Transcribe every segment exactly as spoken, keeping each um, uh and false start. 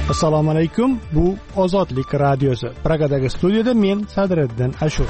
Assalomu alaykum. Bu Ozodlik radiosi. Pragadagi studiyada men Sadriddin Ashur.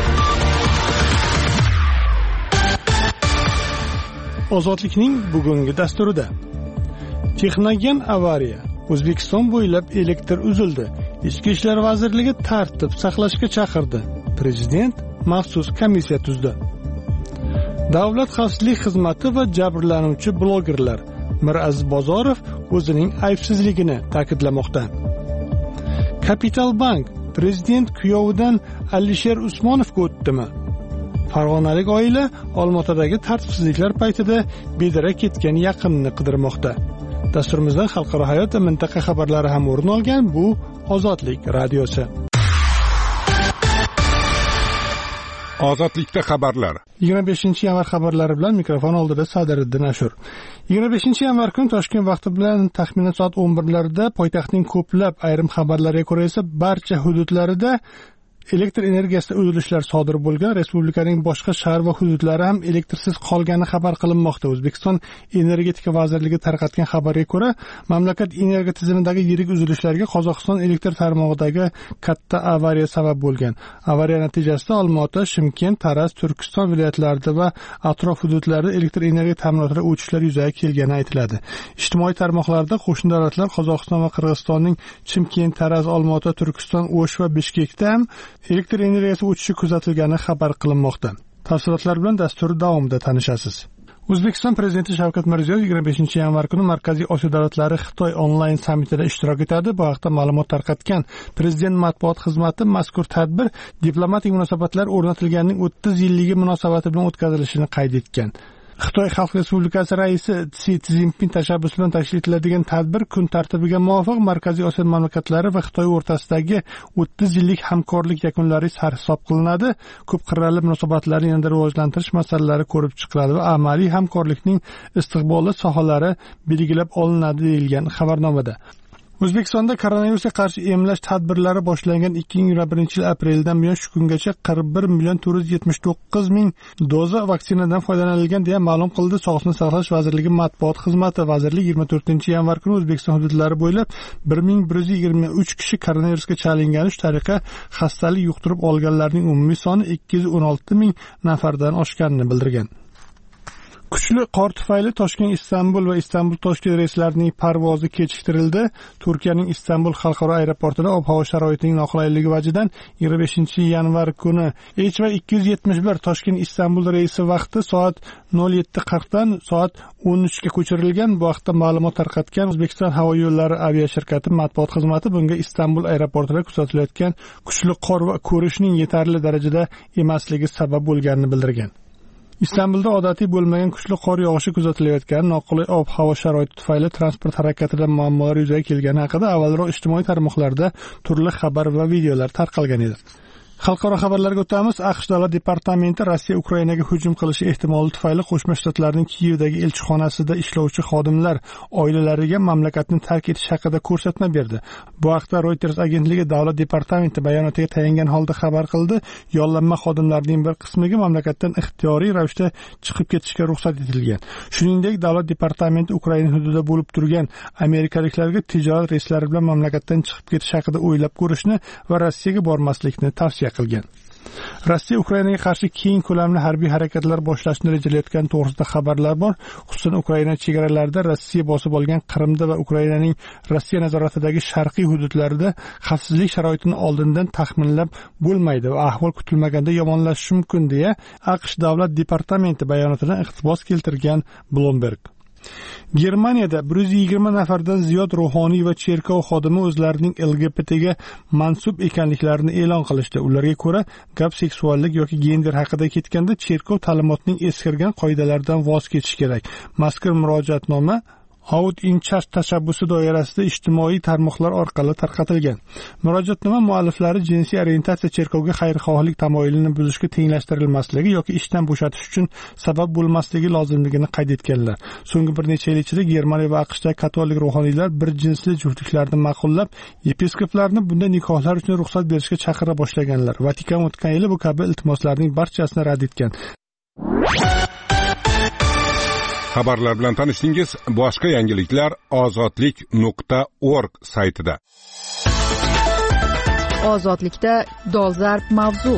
Ozodlikning bugungi dasturida Texnogen avariya. O'zbekiston bo'ylab elektr uzildi. Ichki ishlar vazirligi tartib saqlashga chaqirdi. Prezident maxsus komissiya tuzdi. Davlat xavfsizlik xizmati va jabrlanuvchi blogerlar Miraziz Bozorov o'zining aybsizligini ta'kidlamoqda. Capital Bank prezident kuyovidan Alisher Usmonovga o'tdimi? Farg'onalik oila Olmaotadagi tartibsizliklar paytida bedarak ketgan yaqinini qidirmoqda. Dasturimizdan xalqaro hayot va mintaqa xabarlari ham o'rin olgan. Bu Ozodlik radiosi. Ozodlikda xabarlar. yigirma beshinchi yanvar xabarlari bilan mikrofon oldida Sadriddin Ashur. yigirma beshinchi yanvar kuni Toshkent vaqti bilan taxminan soat o'n birlarda poytaxtning ko'plab ayrim xabarlariga ko'ra esa barcha hududlarida elektr energiyasida uzilishlar sodir bo'lgan. Respublikaning boshqa shahar va hududlari ham elektrsiz qolgani xabar qilinmoqda. O'zbekiston Energetika vazirligi tarqatgan xabarga ko'ra, mamlakat energiya tizimidagi yirik uzilishlarga Qozog'iston elektr tarmog'idagi katta avariya sabab bo'lgan. Avariya natijasida Olmaota, Shimkent, Taraz, Turkiston viloyatlarida va atrof hududlarda elektr energiya ta'minotida o'chishlar yuzaga kelgani aytiladi. Ijtimoiy tarmoqlarda qo'shni davlatlar Qozog'iston va Qirg'izistonning Chimkent, Taraz, Olmaota, Turkiston, O'sh va Bishkekda ham elektr energiyasi o'chishi kuzatilgani xabar qilinmoqda. Tafsilotlar bilan dastur davomida tanishasiz. O'zbekiston prezidenti Shavkat Mirziyoyev yigirma beshinchi yanvar kuni Markaziy Osiyo davlatlari Xitoy onlayn sammitida ishtirok etadi. Bu haqda ma'lumot tarqatgan Prezident matbuot xizmati mazkur tadbir diplomatik munosabatlar o'rnatilganining o'ttiz yilligi munosabati bilan o'tkazilishini qayd etgan. Xitoy Xalq Respublikasi raisi Si Szinpin tashabbusi bilan tashkil etiladigan tadbir kun tartibiga muvofiq Markaziy Osiyo mamlakatlari va Xitoy o'rtasidagi o'ttiz yillik hamkorlik yakunlari sarhisob qilinadi. Ko'p qirrali munosabatlarni yanada rivojlantirish masalalari ko'rib chiqiladi va amaliy hamkorlikning istiqbolli sohalari belgilab olinadi deyilgan xabarnomada. O'zbekistonda koronavirusga qarshi emlash tadbirlari boshlangan ikki ming yigirma birinchi yil apreldan buyon shu kungacha qirq bir million to'rt yuz yetmish to'qqiz ming doza vaksinadan foydalanilgan deya ma'lum qildi Sog'liqni saqlash vazirligi matbuot xizmati. Vazirlik yigirma to'rtinchi yanvar kuni O'zbekiston hududlari bo'ylab bir ming bir yuz yigirma uch kishi koronavirusga chalingani, shu tariqa xastalik yuqtirib olganlarning umumiy soni ikki yuz o'n olti ming nafardan oshganini bildirgan. Kuchli qor tufayli Toshkent Istanbul va Istanbul Toshkent reyslarining parvozi kechiktirildi. Turkiyaning Istanbul xalqaro aeroportida ob-havo sharoitining noqulayligi vajidan yigirma beshinchi yanvar kuni H va ikki yuz yetmish bir Toshkent Istanbul reysi vaqti soat nol yetti qirq dan soat o'n uchga ko'chirilgan. Bu haqda ma'lumot tarqatgan O'zbekiston havo yo'llari aviashirkati matbuot xizmati bunga Istanbul aeroportida kuzatilayotgan kuchli qor va ko'rishning yetarli darajada emasligi sabab bo'lganini bildirgan. Istanbulda odatiy bo'lmagan kuchli qor yog'ishi kuzatilayotgani, noqulay ob-havo sharoiti tufayli transport harakatida muammolar yuzaga kelgani haqida avvalroq ijtimoiy tarmoqlarda turli xabar va videolar tarqalgan edi. Xalqaro xabarlarga o'tamiz. AQSh Davlat departamenti Rossiya Ukrainaga hujum qilishi ehtimoli tufayli Qo'shma Shtatlarning Kiyevdagi elchixonasida ishlovchi xodimlar oilalariga mamlakatni tark etish haqida ko'rsatma berdi. Bu haqda Reuters agentligi Davlat departamenti bayonotiga tayangan holda xabar qildi. Yollanma xodimlarning bir qismiga mamlakatdan ixtiyoriy ravishda chiqib ketishga ruxsat etilgan. Shuningdek, Davlat departamenti Ukraina hududida bo'lib turgan amerikaliklarga tijorat reyslari bilan mamlakatdan chiqib ketish haqida o'ylab ko'rishni va Rossiyaga bormaslikni tavsiya qilgan. Rossiya Ukrainaga qarshi keng ko'lamli harbiy harakatlar boshlashni rejalayotgani to'g'risida xabarlar bor. Xususan, Ukraina chegaralarida Rossiya bosib olgan Qrimda va Ukrainaning Rossiya nazoratidagi sharqiy hududlarida xavfsizlik sharoitini oldindan taxminlab bo'lmaydi va ahvol kutilmaganda yomonlashishi mumkin deya AQSh Davlat departamenti bayonotidan iqtibos keltirgan Bloomberg. Germaniyada bir yuz yigirma nafardan ziyod ruhoniy va cherkov xodimi o'zlarining L G B T ga mansub ekanliklarini e'lon qilishdi. Ularga ko'ra, gap seksuallik yoki gender haqida ketganda cherkov ta'limotining eskirgan qoidalaridan voz kechish kerak. Mazkur murojaatnoma Out in Charge tashabbusi doirasida ijtimoiy tarmoqlar orqali tarqatilgan. Murojaatnoma mualliflari jinsiy orientatsiya cherkovga xayrixohlik tamoyilini buzishga tenglashtirilmasligi yoki ishdan bo'shatish uchun sabab bo'lmasligi lozimligini qayd etganlar. So'nggi bir necha yil ichida Germaniya va AQShdagi katolik ruhoniylar bir jinsli juftliklarni ma'qullab, yepiskoplarni bunday nikohlar uchun ruxsat berishga chaqira boshlaganlar. Vatikan o'tgan yili bu kabi iltimoslarning barchasini rad etgan. Xabarlar bilan tanishdingiz. Boshqa yangiliklar ozodlik nuqta org saytida. Ozodlikda dolzarb mavzu.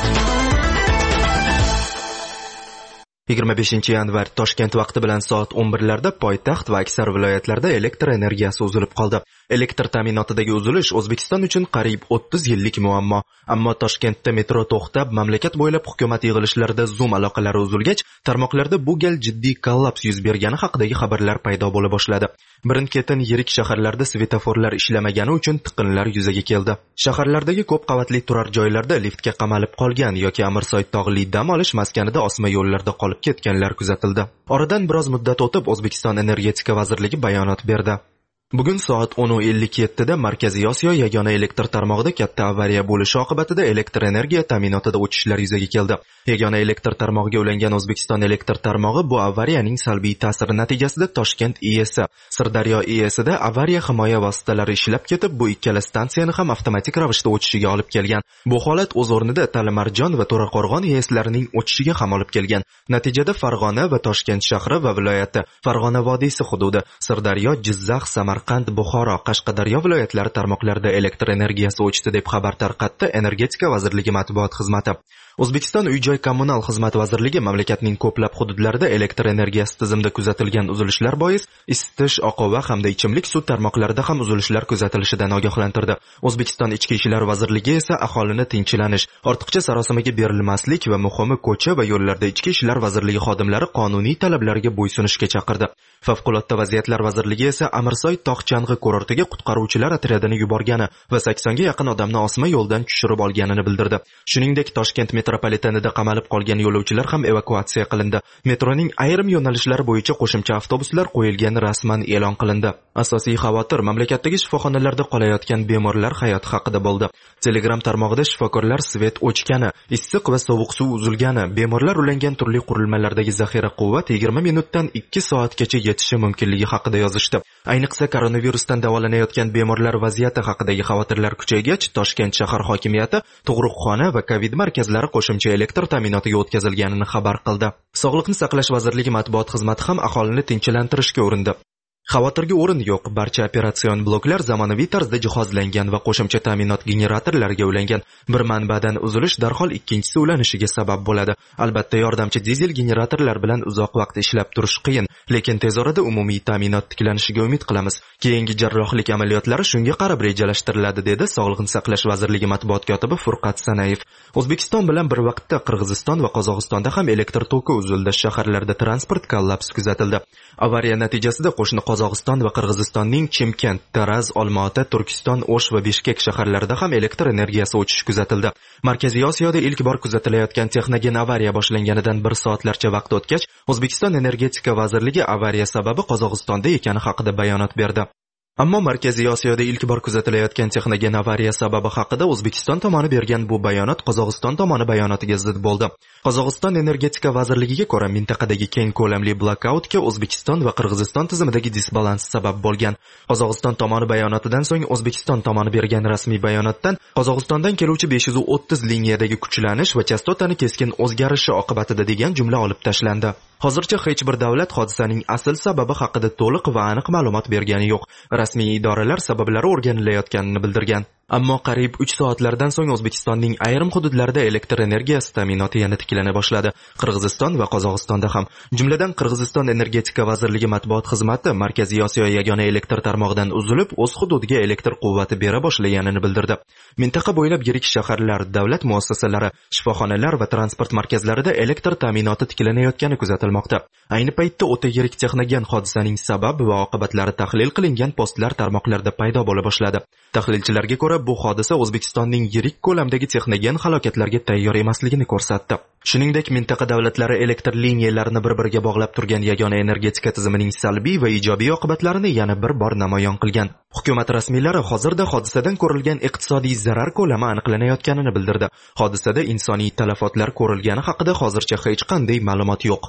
yigirma beshinchi yanvar Toshkent vaqti bilan soat o'n birlarda poytaxt va aksar viloyatlarda elektr energiyasi uzilib qoldi. Elektr ta'minotidagi uzilish O'zbekiston uchun qariyb o'ttiz yillik muammo. Ammo Toshkentda metro to'xtab, mamlakat bo'ylab hukumat yig'ilishlarida Zoom aloqalari uzilgach, tarmoqlarda bu gal jiddiy kollaps yuz bergani haqidagi xabarlar paydo bo'la boshladi. Birin-ketin yirik shaharlarda svetoforlar ishlamagani uchun tiqinlar yuzaga keldi. Shaharlardagi ko'p qavatli turar joylarda liftga qamalib qolgan yoki Amirsoy tog'li dam olish maskanida osma yo'llarda qolib ketganlar kuzatildi. Oradan biroz muddat o'tib O'zbekiston Energetika vazirligi bayonot berdi. Bugun soat o'n ellik yettida Markaziy Osiyo yagona elektr tarmog'ida katta avariya bo'lishi oqibatida elektr energiya ta'minotida o'chishlar yuzaga keldi. Yagona elektr tarmog'iga ulangan O'zbekiston elektr tarmog'i bu avariyaning salbiy ta'siri natijasida Toshkent I E S, Sirdaryo I E Sida avariya himoya vositalari ishlab ketib, bu ikkala stansiyani ham avtomatik ravishda o'chishiga olib kelgan. Bu holat o'z o'rnida Talimarjon va To'raqo'rg'on I E Slarining o'chishiga ham olib kelgan. Natijada Farg'ona va Toshkent shahri va viloyati, Farg'ona vodiysi hududi, Sirdaryo, Jizzax, Samarqand, Buxoro, Qashqadaryo viloyatlari tarmoqlarida elektr energiyasi o'chdi deb xabar tarqatdi Energetika vazirligi matbuot xizmati. O'zbekiston Uy-joy kommunal xizmat vazirligi mamlakatning ko'plab hududlarida elektr energiyasi tizimida kuzatilgan uzilishlar bois isitish, oqova hamda ichimlik suv tarmoqlarida ham uzilishlar kuzatilishidan ogohlantirdi. O'zbekiston Ichki ishlar vazirligi esa aholini tinchlanish, ortiqcha sarosimaga berilmaslik va muhimi ko'cha va yo'llarda Ichki ishlar vazirligi xodimlari qonuniy talablarga bo'ysunishga chaqirdi. Favqulodda vaziyatlar vazirligi esa Amirsoy tog' kurortiga qutqaruvchilar otryadini yuborgani va saksonga yaqin odamni osma yo'ldan tushirib olganini bildirdi. Shuningdek, Toshkent metropolitenida qamalib qolgan yo'lovchilar ham evakuatsiya qilindi. Metroning ayrim yo'nalishlari bo'yicha qo'shimcha avtobuslar qo'yilgani rasman e'lon qilindi. Asosiy xavotir mamlakatdagi shifoxonalarda qolayotgan bemorlar hayoti haqida bo'ldi. Telegram tarmog'ida shifokorlar svet o'chgani, issiq va sovuq suv uzilgani, bemorlar ulangan turli qurilmalardagi zaxira quvvat yigirma minutdan ikki soatgacha yetishi mumkinligi haqida yozishdi. Ayniqsa koronavirusdan davolanayotgan bemorlar vaziyati haqidagi xavotirlar kuchaygach, Toshkent shahar hokimiyati tug'ruqxona va Covid markazlari qo'shimcha elektr ta'minotiga o'tkazilganini xabar qildi. Sog'liqni saqlash vazirligi matbuot xizmati ham aholini tinchlantirishga urindi. Xavotirga o'rin yo'q, barcha operatsion bloklar zamonaviy tarzda jihozlangan va qo'shimcha ta'minot generatorlariga ulangan. Bir manbadan uzilish darhol ikkinchisi ulanishiga sabab bo'ladi. Albatta, yordamchi dizel generatorlar bilan uzoq vaqt ishlab turish qiyin, lekin tez orada umumiy ta'minot tiklanishiga umid qilamiz. Keyingi jarrohlik amaliyotlari shunga qarab rejalashtiriladi, dedi Sog'liqni saqlash vazirligi matbuot kotibi Furqat Sanayev. O'zbekiston bilan bir vaqtda Qirg'iziston va Qozog'istonda ham elektr toki uzildi, shaharlarda transport kollapsi kuzatildi. Avariya natijasida qo'shni Qozog'iston va Qirg'izistonning Chimkent, Taraz, Olmaota, Turkiston, O'sh va Bishkek shaharlarida ham elektr energiyasi o'chishi kuzatildi. Markaziy Osiyoda ilk bor kuzatilayotgan texnogen avariya boshlanganidan bir soatlarcha vaqt o'tgach, O'zbekiston Energetika vazirligi avariya sababi Qozog'istonda ekani haqida bayonot berdi. Ammo Markaziy Osiyoda ilk bor kuzatilayotgan texnogen avariya sababi haqida O'zbekiston tomoni bergan bu bayonot Qozog'iston tomoni bayonotiga zid bo'ldi. Qozog'iston Energetika vazirligiga ko'ra, mintaqadagi keng ko'lamli blackoutga O'zbekiston va Qirg'iziston tizimidagi disbalans sabab bo'lgan. Qozog'iston tomoni bayonotidan so'ng O'zbekiston tomoni bergan rasmiy bayonotdan Qozog'istondan keluvchi besh yuz o'ttiz liniyadagi kuchlanish va chastotani keskin o'zgarishi oqibatida degan jumla olib tashlandi. Hozircha hech bir davlat hodisaning asl sababi haqida to'liq va aniq ma'lumot bergani yo'q. Rasmiy idoralar sabablari o'rganilayotganini bildirgan. Ammo qariyb uch soatlardan so'ng O'zbekistonning ayrim hududlarida elektr energiyasi ta'minoti yana tiklana boshladi. Qirg'iziston va Qozog'istonda ham. Jumladan Qirg'iziston Energetika vazirligi matbuot xizmati Markaziy Osiyo yagona elektr tarmog'idan uzilib, o'z hududiga elektr quvvati bera boshlaganini bildirdi. Mintaqa bo'ylab yirik shaharlar, davlat muassasalari, shifoxonalar va transport markazlarida elektr ta'minoti tiklanayotgani kuzatilmoqda. Ayni paytda o'ta yirik texnogen hodisaning sabab va oqibatlari tahlil qilingan postlar tarmoqlarda paydo bo'la boshladi. Tahlilchilarga ko'ra, bu hodisa O'zbekistonning yirik ko'lamdagi texnogen halokatlarga tayyor emasligini ko'rsatdi. Shuningdek, mintaqa davlatlari elektr liniyalarini bir-biriga bog'lab turgan yagona energetika tizimining salbiy va ijobiy oqibatlarini yana bir bor namoyon qilgan. Hukumat rasmiylari hozirda hodisadan ko'rilgan iqtisodiy zarar ko'lami aniqlanayotganini bildirdi. Hodisada insoniy talafotlar ko'rilgani haqida hozircha hech qanday ma'lumot yo'q.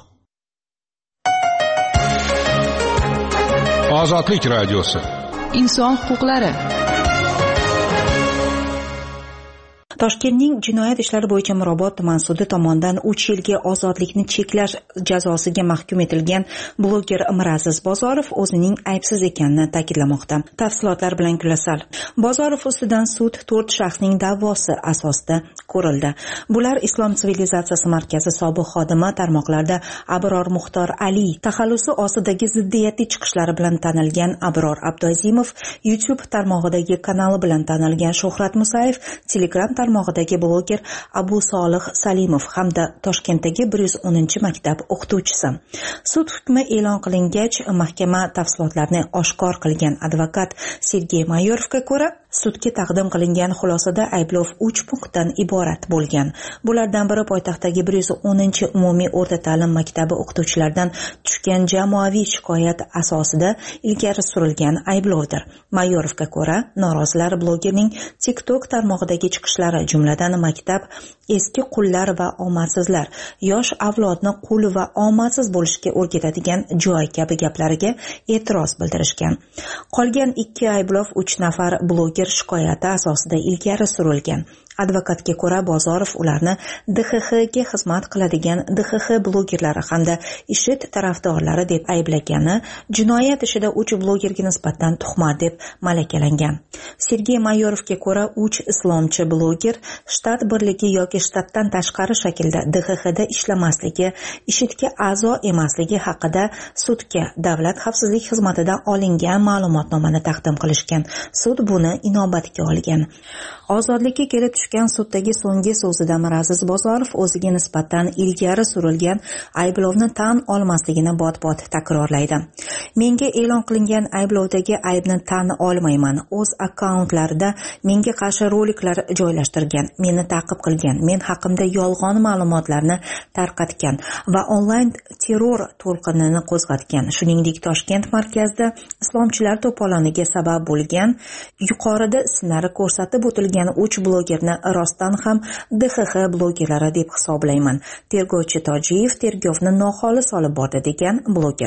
Ozodlik radiosi. Inson huquqlari. Toshkentning jinoyat ishlari bo'yicha Mirobod tuman sudi tomonidan uch yilga ozodlikni cheklash jazosiga mahkum etilgan bloger Miraziz Bozorov o'zining aybsiz ekanini ta'kidlamoqda. Tafsilotlar bilan Gulasal. Bozorov ustidan sud to'rt shaxsning da'vosi asosida ko'rildi. Bular Islom sivilizatsiyasi markazi sobiq xodimi, tarmoqlarda Abror Muxtor Ali, taxallusi ostidagi ziddiyatli chiqishlari bilan tanilgan Abror Abduazimov, YouTube tarmog'idagi kanali bilan tanilgan Shuhrat Musayev, Telegram tarmog'idagi bloger Abu Solih Salimov hamda Toshkentdagi bir yuz o'ninchi maktab o'qituvchisi. Sud hukmi e'lon qilingach, mahkama tafsilotlarni oshkor qilgan advokat Sergey Mayorovga ko'ra, sudga taqdim qilingan xulosada ayblov uch punktdan iborat bo'lgan. Bulardan biri poytaxtdagi bir yuz o'ninchi umumiy o'rta ta'lim maktabi o'qituvchilaridan tushgan jamoaviy shikoyat asosida ilgari surilgan ayblovdir. Mayorovga ko'ra, norozilar blogerning TikTok tarmog'idagi chiqishlari, jumladan maktab eski qullar va omadsizlar, yosh avlodni qul va omadsiz bo'lishga o'rgatadigan joy kabi gaplariga e'tiroz bildirishgan. Qolgan ikki ayblov uch nafar bloger shikoyati asosida ilgari surilgan. Advokatga ko'ra, Bozorov ularni D X X ga xizmat qiladigan D X X blogerlari hamda IShID tarafdorlari deb ayblagani, jinoyat ishida uch blogerga nisbatan tuhmat deb malakalangan. Sergey Mayorovga ko'ra, uch islomchi bloger shtat birligi yoki shtatdan tashqari shaklda D X X da ishlamasligi, IShIDga a'zo emasligi haqida sudga Davlat xavfsizlik xizmatidan olingan ma'lumotnomani taqdim qilishgan. Sud buni inobatga olgan. Ozodlikka kelib tushgan suddagi so'nggi so'zida Miraziz Bozorov o'ziga nisbatan ilgari surilgan ayblovni tan olmasligini bot-bot takrorlaydi. Menga e'lon qilingan ayblovdagi aybni tan olmayman. O'z akkauntlarida menga qarshi roliklar joylashtirgan, meni ta'qib qilgan, men haqimda yolg'on ma'lumotlarni tarqatgan va onlayn terror to'lqinini qo'zg'atgan. Shuningdek, Toshkent markazida islomchilar to'poloniga sabab bo'lgan, yuqorida ismlari ko'rsatib o'tilgan uch blogerni rostdan ham D X X blogerlari deb hisoblayman. Tergovchi Tojiyev tergovni noxolis olib bordi degan bloger.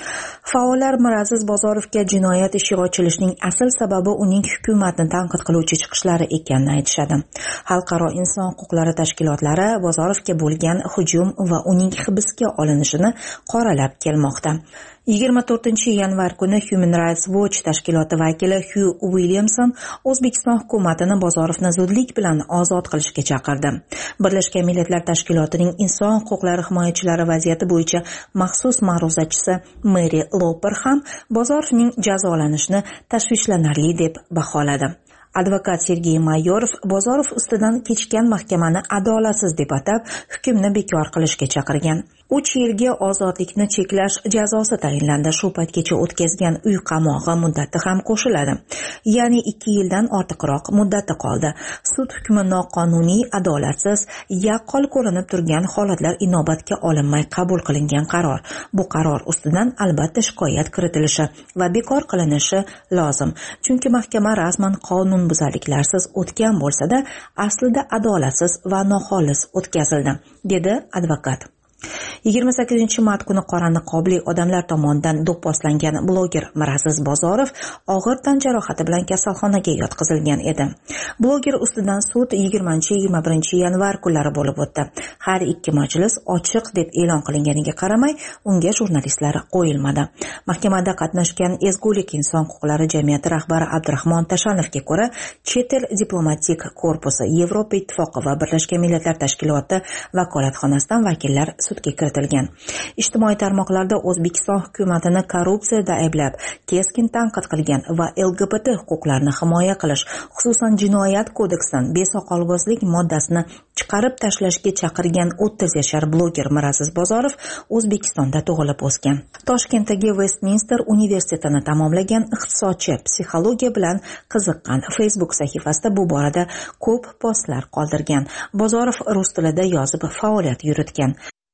Faollar Miraziz Bozorovga jinoyat ishi ochilishining asl sababi uning hukumatni tanqid qiluvchi chiqishlari ekanini aytishadi. Xalqaro inson huquqlari tashkilotlari Bozorovga bo'lgan hujum va uning hibsga olinishini qoralab kelmoqda. yigirma to'rtinchi yanvar kuni Human Rights Watch tashkiloti vakili Hugh Williamson O'zbekiston hukumatini Bozorovni zudlik bilan ozod qilishga chaqirdi. Birlashgan Millatlar Tashkilotining inson huquqlari himoyachilari vaziyati bo'yicha maxsus ma'ruzachisi Mary Loper ham Bozorovning jazolanishini tashvishlanarli deb baholadi. Advokat Sergey Mayorov Bozorov ustidan kechgan mahkamani adolatsiz deb atab, hukmni bekor qilishga chaqirgan. uch yilga ozodlikni cheklash jazosi tayinlandi. Shu paytgacha o'tkazgan uy qamog'i muddati ham qo'shiladi. Ya'ni ikki yildan ortiqroq muddati qoldi. Sud hukmi noqonuniy, adolatsiz, yaqqol ko'rinib turgan holatlar inobatga olinmay qabul qilingan qaror. Bu qaror ustidan albatta shikoyat kiritilishi va bekor qilinishi lozim. Chunki mahkama rasman qonunbuzarliklarsiz o'tgan bo'lsa-da, aslida adolatsiz va noxolis o'tkazildi, dedi advokat. yigirma sakkizinchi mart kuni qora niqobli odamlar tomonidan do'pposlangan bloger Miraziz Bozorov og'ir tan jarohati bilan kasalxonaga yotqizilgan edi. Bloger ustidan sud yigirmanchi yigirma birinchi yanvar kunlari bo'lib o'tdi. Har ikki majlis ochiq deb e'lon qilinganiga qaramay, unga jurnalistlar qo'yilmadi. Mahkamada qatnashgan Ezgulik inson huquqlari jamiyati rahbari Abdurahmon Tashanovga ko'ra, Chet el diplomatik korpusi, Yevropa ittifoqi va Birlashgan Millatlar Tashkiloti vakolatxonasidan vakillar sudga kiritilgan. Ijtimoiy tarmoqlarda O'zbekiston hukumatini korrupsiyada ayblab, keskin tanqid qilgan va L G B T huquqlarini himoya qilish, xususan jinoyat kodeksidan besoqolbozlik moddasini chiqarib tashlashga chaqirgan o'ttiz yashar bloger Miraziz Bozorov O'zbekistonda tug'ilib o'sgan. Toshkentdagi Westminster universitetini tamomlagan iqtisodchi, psixologiya bilan qiziqqan. Facebook sahifasida bu borada ko'p postlar qoldirgan. Bozorov rus tilida yozib faoliyat yuritgan.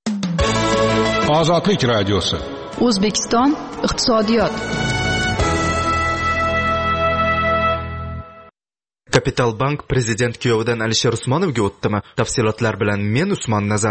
Ozodlik radiosi. O'zbekiston iqtisodiyot. Kapital bank prezident kuyovidan Alisher Usmonovga o'tdimi? Tafsilotlar bilan men Usmon Nazar.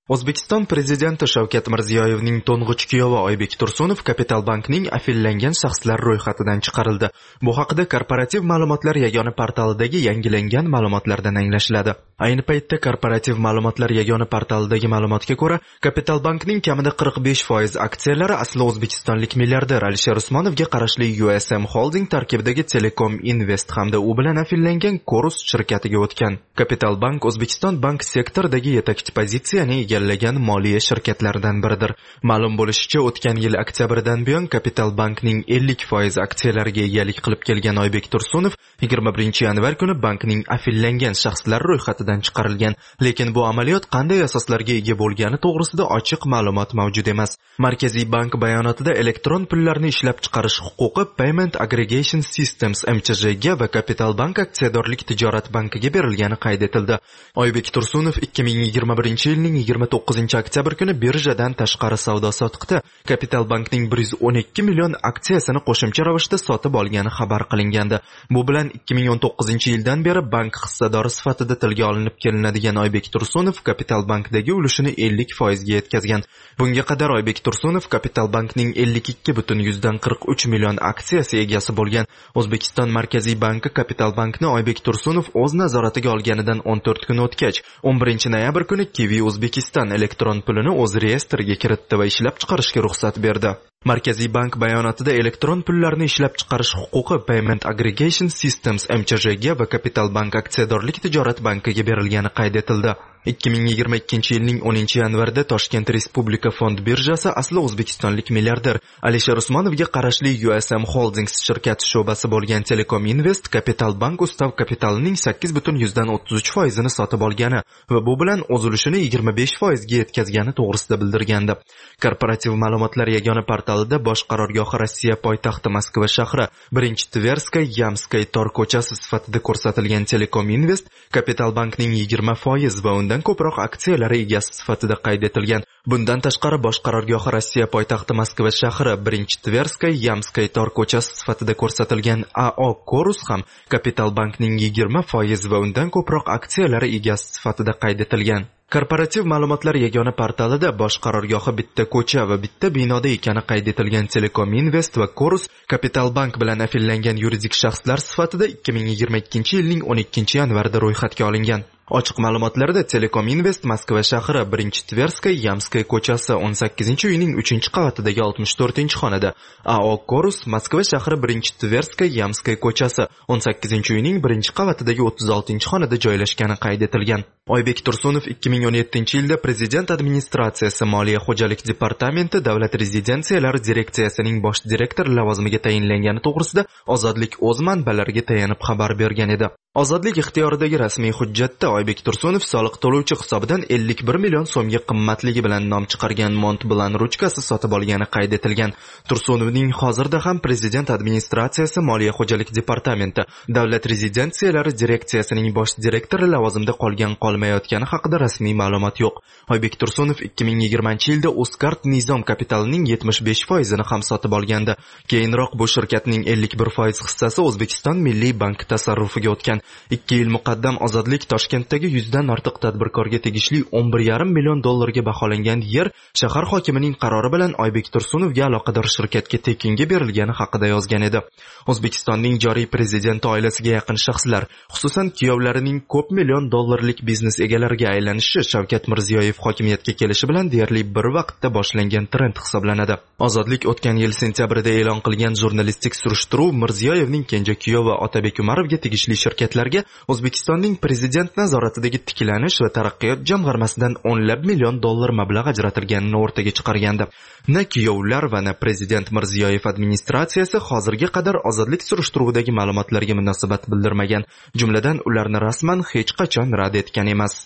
O'zbekiston prezidenti Shavkat Mirziyoyevning to'ng'ich kuyovi Oybek Tursunov Kapital bankning afillangan shaxslar ro'yxatidan chiqarildi. Bu haqida Korporativ ma'lumotlar yagona portalidagi yangilangan ma'lumotlardan anglashiladi. Ayni paytda Korporativ ma'lumotlar yagona portalidagi ma'lumotga ko'ra, Kapital bankning kamida qirq besh foiz aksiyalari asli o'zbekistonlik milliarder Alisher Usmonovga qarashli U S M Holding tarkibidagi Telekom Invest hamda u bilan afillangan Chorus shirkatiga o'tgan. Kapital bank O'zbekiston bank sektoridagi yetakchi pozitsiyani egallagan moliya shirkatlaridan biridir. Ma'lum bo'lishicha, o'tgan yil oktyabrdan buyon Kapital bankning ellik foiz aksiyalariga egalik qilib kelgan Oybek Tursunov yigirma birinchi yanvar kuni bankning afillangan shaxslar ro'yxatidan chiqarilgan. Lekin bu amaliyot qanday asoslarga ega bo'lgani to'g'risida ochiq ma'lumot mavjud emas. Markaziy bank bayonotida elektron pullarni ishlab chiqarish huquqi Payment Aggregation Systems M C J ga va Kapital bank aksiyadorlik tijorat bankiga berilgani qayd etildi. Oybek Tursunov ikki ming yigirma birinchi yilning yigirma to'qqizinchi oktyabr kuni birjadan tashqari savdo sotiqda Kapital bankning bir yuz o'n ikki million aksiyasini qo'shimcha ravishda sotib olgani xabar qilingandi. Bu bilan ikki ming o'n to'qqizinchi yildan beri bank hissadori sifatida tilga olinib kelinadigan Oybek Tursunov Kapital bankdagi ulushini ellik foiz ga yetkazgan. Bunga qadar Oybek Tursunov Kapital bankning ellik ikki butun yuzdan qirq uch million aksiyasi egasi bo'lgan. O'zbekiston Markaziy banki Kapital bankni Oybek Tursunov o'z nazoratiga olganidan o'n to'rt kun o'tgach, o'n birinchi noyabr kuni Kiwi O'zbekiston elektron pulini o'z reyestriga kiritdi va ishlab chiqarishga ruxsat berdi. Markaziy bank bayonotida elektron pullarni ishlab chiqarish huquqi Payment Aggregation Systems M C J ga va Kapital bank aksiyadorlik tijorat bankiga berilgani qayd etildi. ikki ming yigirma ikkinchi yilning o'ninchi yanvarida Toshkent Respublika fond birjasi asli o'zbekistonlik milliarder Alisher Usmonovga qarashli U S M Holdings shirkati sho'basi bo'lgan Telekom Invest Kapital bank ustav kapitalining sakkiz butun yuzdan o'ttiz uch foizini sotib olgani va bu bilan o'z ulushini yigirma besh foiz ga yetkazgani to'g'risida bildirgandi. Korporativ ma'lumotlar yagona portalida bosh qarorgohi Rossiya poytaxti Moskva shahri birinchi Tverskaya Yamskaya tor ko'chasi sifatida ko'rsatilgan Telekom Invest Kapital bankning yigirma foiz va undan ko'proq aksiyalari egasi sifatida qayd etilgan. Bundan tashqari bosh qarorgohi Rossiya poytaxti Moskva shahri birinchi Tverskaya Yamskaya tor ko'chasi sifatida ko'rsatilgan A O Chorus ham Kapital bankning yigirma foiz va undan ko'proq aksiyalari egasi sifatida qayd etilgan. Korporativ ma'lumotlar yagona portalida bosh qarorgohi bitta ko'cha va bitta binoda ekani qayd etilgan Telekom Invest va Chorus Kapital bank bilan afillangan yuridik shaxslar sifatida ikki ming yigirma ikkinchi yilning o'n ikkinchi yanvarida ro'yxatga olingan. Ochiq ma'lumotlarda Telekom Invest Moskva shahri birinchi Tverskaya Yamskaya ko'chasi o'n sakkizinchi uyning uchinchi qavatidagi oltmish to'rtinchi xonada, A O Chorus Moskva shahri birinchi Tverskaya Yamskaya ko'chasi o'n sakkizinchi uyning birinchi qavatidagi o'ttiz oltinchi xonada joylashgani qayd etilgan. Oybek Tursunov ikki ming o'n yettinchi yilda Prezident administratsiyasi Moliya xo'jalik departamenti Davlat rezidensiyalari direksiyasining bosh direktori lavozimiga tayinlangani to'g'risida Ozodlik o'z manbalariga tayanib xabar bergan edi. Ozodlik ixtiyoridagi rasmiy hujjatda Oybek Tursunov soliq to'lovchi hisobidan ellik bir million so'mga qimmatligi bilan nom chiqargan Mont Blanc ruchkasi sotib olgani qayd etilgan. Tursunovning hozirda ham Prezident administratsiyasi Moliya xo'jalik departamenti Davlat rezidensiyalari direksiyasining bosh direktori lavozimida qolgan qolmayotgani haqida rasmiy ma'lumot yo'q. Oybek Tursunov ikki ming yigirmanchi yilda Uzcard Nizom kapitalining yetmish besh foizini ham sotib olgandi. Keyinroq bu shirkatning ellik bir foiz hissasi O'zbekiston Milliy banki tasarrufiga o'tgan. ikki yil muqaddam Ozodlik Toshkentdagi yuzdan ortiq tadbirkorga tegishli o'n bir yarim million dollarga baholangan yer shahar hokimining qarori bilan Oybek Tursunovga aloqador shirkatga tekinga berilgani haqida yozgan edi. O'zbekistonning joriy prezidenti oilasiga yaqin shaxslar, xususan kuyovlarining ko'p million dollarlik biznes egalariga aylanishi Shavkat Mirziyoyev hokimiyatga kelishi bilan deyarli bir vaqtda boshlangan trend hisoblanadi. Ozodlik o'tgan yil sentyabrida e'lon qilgan jurnalistik surishtiruv Mirziyoyevning kenja kuyovi Otabek Umarovga tegishli shirkatlarga O'zbekistonning prezident nazoratidagi tiklanish va taraqqiyot jamg'armasidan o'nlab million dollar mablag' ajratilganini o'rtaga chiqargandi. Na kuyovlar va na prezident Mirziyoyev administratsiyasi hozirga qadar Ozodlik surishtiruvidagi ma'lumotlarga munosabat bildirmagan, jumladan ularni rasman hech qachon rad etgan emas.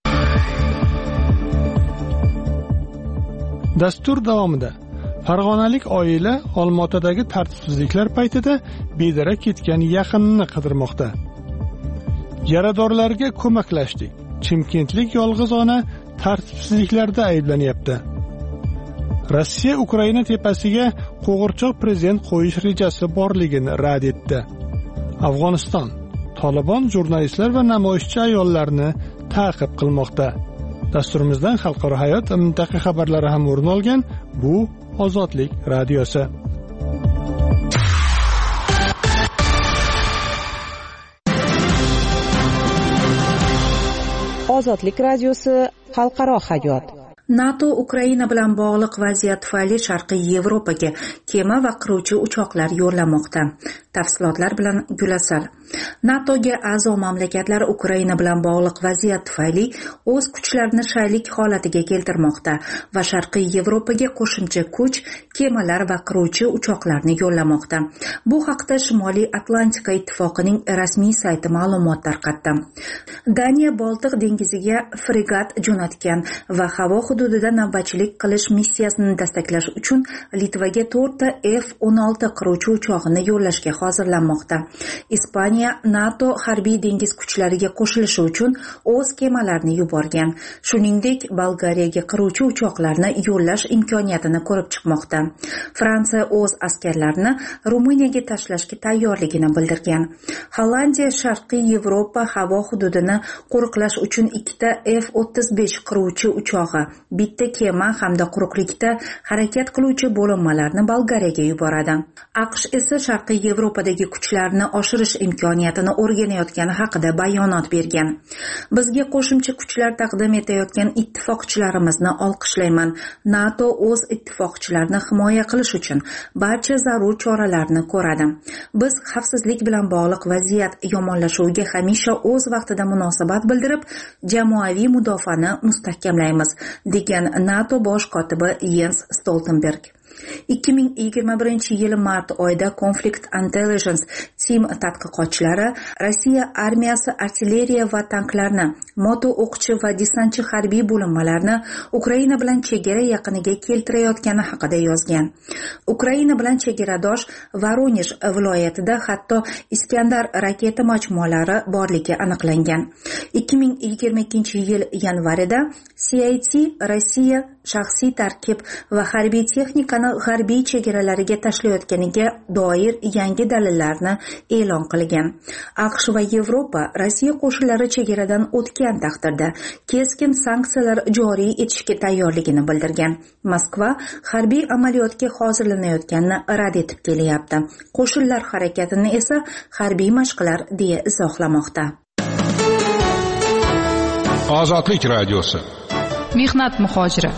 Dastur davomida Farg'onalik oila Olmaotadagi tartibsizliklar paytida bedarak ketgan yaqinini qidirmoqda. Yaradorlarga ko'maklashdik. Chimkentlik yolg'iz ona tartibsizliklarda ayblanyapti. Rossiya Ukraina tepasiga qo'g'irchoq prezident qo'yish rejasi borligini rad etdi. Afg'oniston Tolibon jurnalistlar va namoyishchi ayollarni ta'qib qilmoqda. Dasturimizdan xalqaro hayot va mintaqa xabarlari ham o'rin olgan. Bu Ozodlik radiosi. Ozodlik radiosi xalqaro hayot. NATO Ukraina bilan bog'liq vaziyat tufayli Sharqiy Yevropaga kema va qiruvchi uchoqlar yo'llamoqda. Tafsilotlar bilan Gulasal. NATOga a'zo mamlakatlar Ukraina bilan bog'liq vaziyat tufayli o'z kuchlarini shaylik holatiga keltirmoqda va Sharqiy Yevropaga qo'shimcha kuch, kemalar va qiruvchi uchoqlarni yo'llamoqda. Bu haqda Shimoliy Atlantika ittifoqining rasmiy sayti ma'lumot tarqatdi. Daniya Boltiq dengiziga fregat jo'natgan va havo hududida navbatchilik qilish missiyasini dastaklash uchun Litvaga to'rtta F o'n olti qiruvchi uchog'ini yo'llashga hozirlanmoqda. Ispaniya NATO harbiy dengiz kuchlariga qo'shilishi uchun o'z kemalarini yuborgan. Shuningdek, Bolgariyaga qiruvchi uchoqlarni yo'llash imkoniyatini ko'rib chiqmoqda. Fransiya o'z askarlarini Ruminiyaga tashlashga tayyorligini bildirgan. Hollandiya Sharqiy Yevropa havo hududini qo'riqlash uchun ikkita F o'ttiz besh qiruvchi uchog'i, bitta kema hamda quruqlikda harakat qiluvchi bo'linmalarni Bolgariyaga yuboradi. AQSh esa Sharqiy Yevropadagi kuchlarni oshirish imkoniyatini o'rganayotgani haqida bayonot bergan. Bizga qo'shimcha kuchlar taqdim etayotgan ittifoqchilarimizni olqishlayman. NATO o'z ittifoqchilarini himoya qilish uchun barcha zarur choralarni ko'radi. Biz xavfsizlik bilan bog'liq vaziyat yomonlashuviga hamisha o'z vaqtida munosabat bildirib, jamoaviy mudofaani mustahkamlaymiz, degan NATO bosh kotibi Jens Stoltenberg. ikki ming yigirma birinchi yil mart oyida Conflict Intelligence Team tadqiqotchilari Rossiya armiyasi artilleriya va tanklarni, moto o'qchi va desantchi harbiy bo'linmalarni Ukraina bilan chegara yaqiniga keltirayotgani haqida yozgan. Ukraina bilan chegaradosh Voronezh viloyatida hatto Iskandar raketa majmualari borligi aniqlangan. ikki ming yigirma ikkinchi yil yanvarida C I T Rossiya shaxsiy tarkib va harbiy texnikani g'arbiy chegaralariga tashlayotganiga doir yangi dalillarni e'lon qilgan. AQSh va Yevropa Rossiya qo'shinlari chegaradan o'tgan taqdirda keskin sanksiyalar joriy etishga tayyorligini bildirgan. Moskva harbiy amaliyotga hozirlanayotganini rad etib kelyapti. Qo'shinlar harakatini esa harbiy mashqlar deya izohlamoqda. Ozodlik radiosi. Mehnat muhojiri.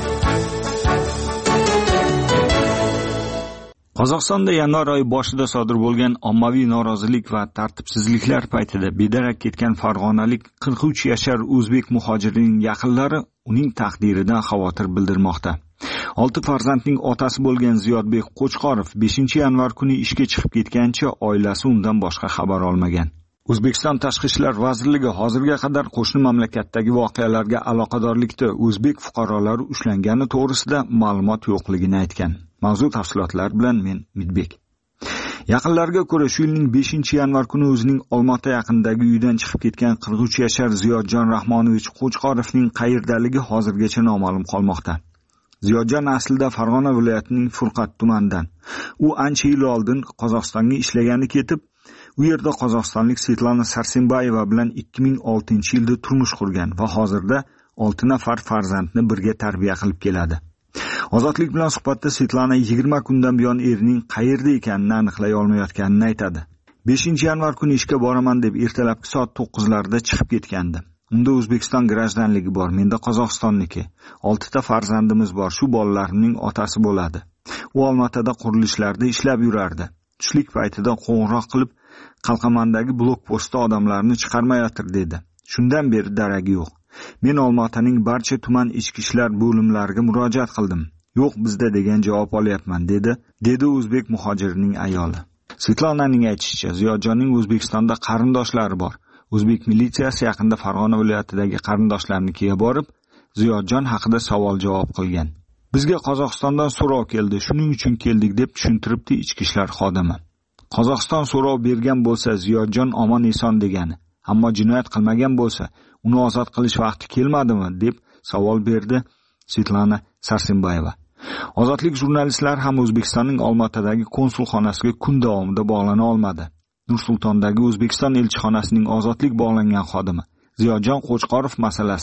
Qozog'istonda yanvar oyi boshida sodir bo'lgan ommaviy norozilik va tartibsizliklar paytida bedarak ketgan farg'onalik qirq uch yashar o'zbek muhojirining yaqinlari uning taqdiridan xavotir bildirmoqda. olti farzandning otasi bo'lgan Ziyodbek Qo'chqorov beshinchi yanvar kuni ishga chiqib ketgancha oilasi undan boshqa xabar olmagan. O'zbekiston Tashqi ishlar vazirligi hozirga qadar qo'shni mamlakatdagi voqealarga aloqadorlikda o'zbek fuqarolari ushlangani to'g'risida ma'lumot yo'qligini aytgan. Mavzu tafsilotlar bilan men Midbek. Yaqinlarga ko'ra shu yilning beshinchi yanvar kuni o'zining Olmaota yaqinidagi uyidan chiqib ketgan qirq uch yashar Ziyodjon Rahmonovich Qo'chqorovning qayerdaligi hozirgacha noma'lum qolmoqda. Ziyodjon aslida Farg'ona viloyatining Furqat tumanidan. U ancha yil oldin Qozog'istonga ishlagani ketib, u yerda qozog'istonlik Svetlana Sarsenbayeva bilan ikki ming oltinchi yilda turmush qurgan va hozirda olti nafar farzandni birga tarbiya qilib keladi. Ozodlik bilan suhbatda Svetlana yigirma kundan buyon erining qayerda ekanini aniqlay olmayotganini aytadi. beshinchi yanvar kuni ishga boraman deb ertalabki soat to'qqizlarda chiqib ketgandi. Unda O'zbekiston grajdanligi bor, menda Qozog'istonniki. olti ta farzandimiz bor, shu bolalarning otasi bo'ladi. U Olmaotada qurilishlarda ishlab yurardi. Tushlik paytida qo'ng'iroq qilib, Qalqamandagi blokpostda odamlarni chiqarmayotir dedi. Shundan beri daragi yo'q. Men Olmaotaning barcha tuman ichki ishlar bo'limlariga murojaat qildim. Yo'q bizda degan javob olyapman dedi, dedi o'zbek muhojirining ayoli. Svetlananing aytishicha, Ziyodjonning O'zbekistonda qarindoshlari bor. O'zbek militsiyasi yaqinda Farg'ona viloyatidagi qarindoshlarnikiga borib, Ziyodjon haqida savol-javob qilgan. Bizga Qozog'istondan so'rov keldi, shuning uchun keldik deb tushuntiribdi ichki ishlar xodimi. Qozog'iston so'rov bergan bo'lsa, Ziyodjon omon eson degani, ammo jinoyat qilmagan bo'lsa, uni ozod qilish vaqti kelmadimi deb savol berdi Svetlana Sarsenbayeva. Ozodlik jurnalistlari ham O'zbekistonning Olmaotadagi konsulxonasiga kun davomida bog'lana olmadi. Nur-Sultondagi O'zbekiston elchixonasining ozodlik bog'langan xodimi Ziyodjon Qo'chqorov masalasini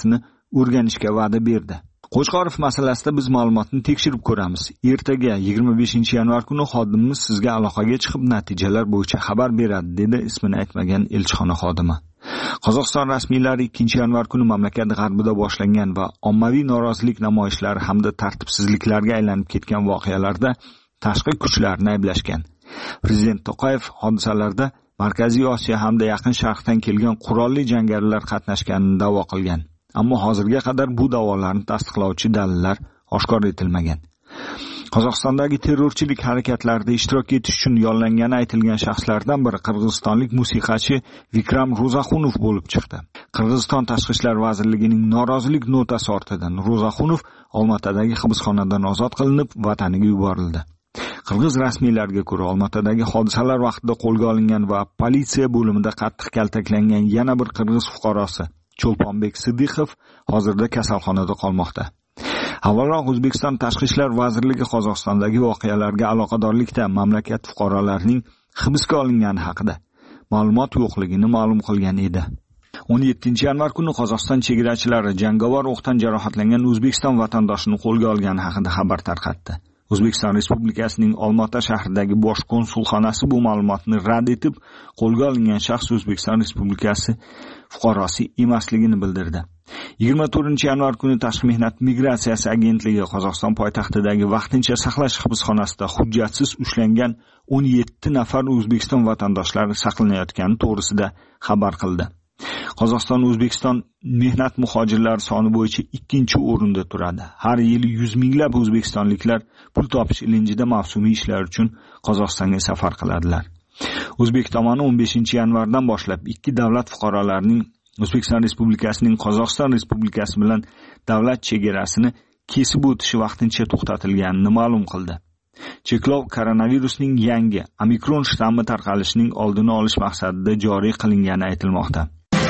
o'rganishga va'da berdi. Qo'chqorov masalasida biz ma'lumotni tekshirib ko'ramiz. Ertaga yigirma beshinchi yanvar kuni xodimimiz sizga aloqaga chiqib natijalar bo'yicha xabar beradi, dedi ismini aytmagan elchixona xodimi. Qozog'iston rasmiylari ikkinchi yanvar kuni mamlakat g'arbida boshlangan va ommaviy norozilik namoyishlari hamda tartibsizliklarga aylanib ketgan voqealarda tashqi kuchlarni ayblashgan. Prezident To'qayev hodisalarda Markaziy Osiyo hamda Yaqin Sharqdan kelgan qurolli jangarilar qatnashganini da'vo qilgan. Ammo hozirga qadar bu da'volarni tasdiqlovchi dalillar oshkor etilmagan. Qozog'istondagi terrorchilik harakatlarida ishtirok etish uchun yollangani aytilgan shaxslardan biri qirg'izistonlik musiqachi Vikram Ro'zaxunov bo'lib chiqdi. Qirg'iziston Tashqi ishlar vazirligining norozilik notasi ortidan Ro'zaxunov Olmaotadagi hibsxonadan ozod qilinib, vataniga yuborildi. Qirg'iz rasmiylariga ko'ra, Olmaotadagi hodisalar vaqtida qo'lga olingan va politsiya bo'limida qattiq kaltaklangan yana bir qirg'iz fuqarosi Cho'lponbek Sidiqov hozirda kasalxonada qolmoqda. Avvalroq O'zbekiston Tashqi ishlar vazirligi Qozog'istondagi voqealarga aloqadorlikda mamlakat fuqarolarining hibsga olingani haqida ma'lumot yo'qligini ma'lum qilgan edi. o'n yettinchi yanvar kuni Qozog'iston chegarachilari jangovar o'qdan jarohatlangan O'zbekiston vatandoshini qo'lga olgani haqida xabar tarqatdi. O'zbekiston Respublikasining Olmaota shahridagi bosh konsulxonasi bu ma'lumotni rad etib, qo'lga olingan shaxs O'zbekiston Respublikasi fuqarosi emasligini bildirdi. yigirma to'rtinchi yanvar kuni Tashqi mehnat migratsiyasi agentligi Qozog'iston poytaxtidagi vaqtincha saqlash hibsxonasida hujjatsiz ushlangan o'n yetti nafar O'zbekiston vatandoshlari saqlanayotgani to'g'risida xabar qildi. Qozog'iston O'zbekiston mehnat muhojirlari soni bo'yicha ikkinchi o'rinda turadi. Har yili yuz minglab o'zbekistonliklar pul topish ilinjida mavsumiy ishlar uchun Qozog'istonga safar qiladilar. O'zbek tomoni o'n beshinchi yanvardan boshlab ikki davlat fuqarolarining O'zbekiston Respublikasining Qozog'iston Respublikasi bilan davlat chegarasini kesib o'tishi vaqtincha to'xtatilganini ma'lum qildi. Cheklov koronavirusning yangi Omikron shtammi tarqalishining oldini olish maqsadida joriy qilingani aytilmoqda.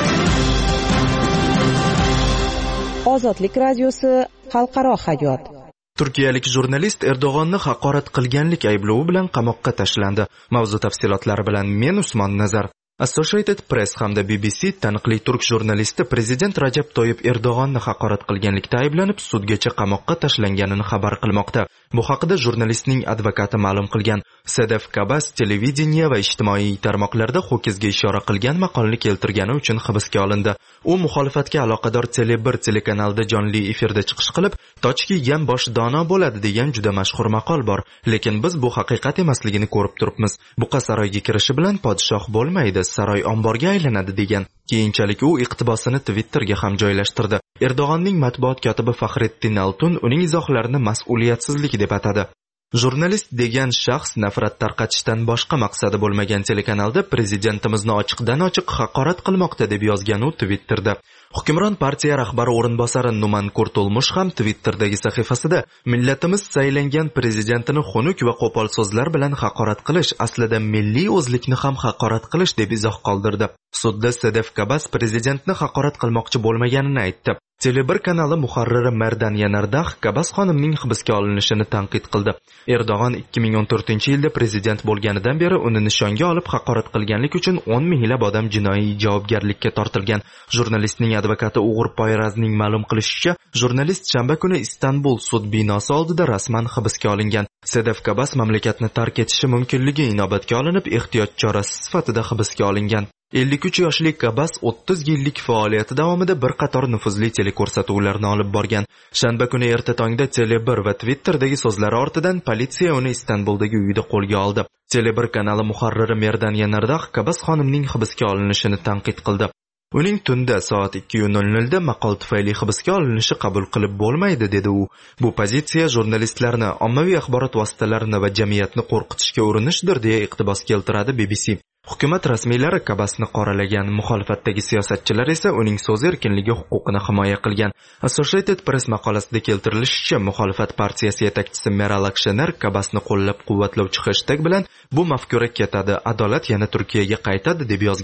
Ozodlik radiosi xalqaro hayot. Turkiyalik jurnalist Erdo'g'onni haqorat qilganlik ayblovi bilan qamoqqa tashlandi. Mavzu tafsilotlari bilan men Usmon Nazar. Associated Press hamda B B C taniqli turk jurnalisti prezident Rajab Toyyib Erdo'g'onni haqorat qilganlikda ayblanib sudgacha qamoqqa tashlanganini xabar qilmoqda. Bu haqida jurnalistning advokati ma'lum qilgan. Sedef Kabas televideniya va ijtimoiy tarmoqlarda ho'kizga ishora qilgan maqolni keltirgani uchun hibsga olindi. U muxolifatga aloqador Tele bir telekanalda jonli efirda chiqish qilib, toch kiygan bosh dono bo'ladi degan juda mashhur maqol bor. Lekin biz bu haqiqat emasligini ko'rib turibmiz. Buqa saroyga kirishi bilan podshoh bo'lmaydi, saroy omborga aylanadi degan. Keyinchalik u iqtibosini Twitterga ham joylashtirdi. Erdo'g'onning matbuot kotibi Faxrettin Altun uning izohlarini mas'uliyatsizlik deb atadi. Jurnalist degan shaxs nafrat tarqatishdan boshqa maqsadi bo'lmagan telekanalda prezidentimizni ochiqdan-ochiq haqorat qilmoqda deb yozgan u Twitterda. Hukmron partiya rahbari o'rinbosari Numan Kurtulmush ham Twitterdagi sahifasida millatimiz saylangan prezidentini xunuk va qo'pol so'zlar bilan haqorat qilish aslida milliy o'zlikni ham haqorat qilish deb izoh qoldirdi. Sudda Sedef Kabas prezidentni haqorat qilmoqchi bo'lmaganini aytdi. Tele bir kanali muharriri Merdan Yanardax Kabas xonimning hibsga olinishini tanqid qildi. Erdo'g'on ikki ming o'n to'rtinchi yilda prezident bo'lganidan beri uni nishonga olib haqorat qilganlik uchun o'n minglab odam jinoiy javobgarlikka tortilgan. Jurnalistning advokati Uğur Poyrazning ma'lum qilishicha, jurnalist shanba kuni Istanbul sud binosi oldida rasman hibsga olingan. Sedef Kabas mamlakatni tark etishi mumkinligi inobatga olinib, ehtiyot chorasi sifatida hibsga olingan. ellik uch yoshli Kabas o'ttiz yillik faoliyati davomida bir qator nufuzli teleko'rsatuvlarni olib borgan. Shanba kuni erta tongda Tele bir va Twitterdagi so'zlari ortidan politsiya uni Istanbuldagi uyida qo'lga oldi. Tele bir kanali muharriri Merdan Yanardax Kabas xonimning hibsga olinishini tanqid qildi. Uning tunda soat ikki nol nolda maqol tufayli hibsga olinishi qabul qilib bo'lmaydi, dedi u. Bu pozitsiya jurnalistlarni, ommaviy axborot vositalarini va jamiyatni qo'rqitishga urinishdir, deya iqtibos keltiradi B B C. Hukumat rasmiylari Kabasni qoralagan, muxolifatdagi siyosatchilar esa uning so'z erkinligi huquqini himoya qilgan. Associated Press maqolasida keltirilishicha, muxolifat partiyasi yetakchisi Meral Akşener Kabasni qo'llab-quvvatlovchi hashtag bilan "Bu mafkura ketadi, adolat yana Turkiyaga qaytadi" deb yozgan.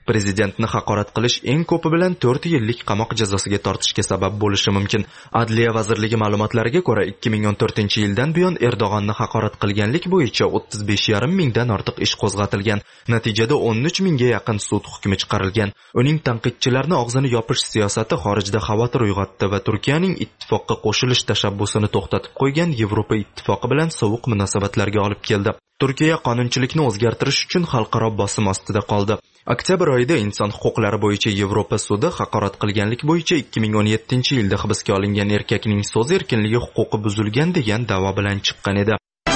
Prezidentni haqorat qilish eng ko'pi bilan to'rt yillik qamoq jazosiga tortishga sabab bo'lishi mumkin. Adliya vazirligi ma'lumotlariga ko'ra, ikki ming o'n to'rtinchi yildan buyon Erdog'anni haqorat qilganlik bo'yicha o'ttiz besh yarim mingdan ortiq ish qo'zg'atilgan. Natijada o'n uch mingga yaqin sud hukmi chiqarilgan. Uning tanqidchilarni og'zini yopish siyosati xorijda xavotir uyg'otdi va Turkiyaning ittifoqqa qo'shilish tashabbusini to'xtatib qo'ygan Yevropa ittifoqi bilan sovuq munosabatlarga olib keldi. Turkiya qonunchilikni o'zgartirish uchun xalqaro bosim ostida qoldi. Oktyabr oyida inson huquqlari bo'yicha Yevropa sudi haqorat qilganlik bo'yicha ikki ming o'n yettinchi yilda hibsga olingan erkakning so'z erkinligi huquqi buzilgan degan da'vo bilan chiqqan edi.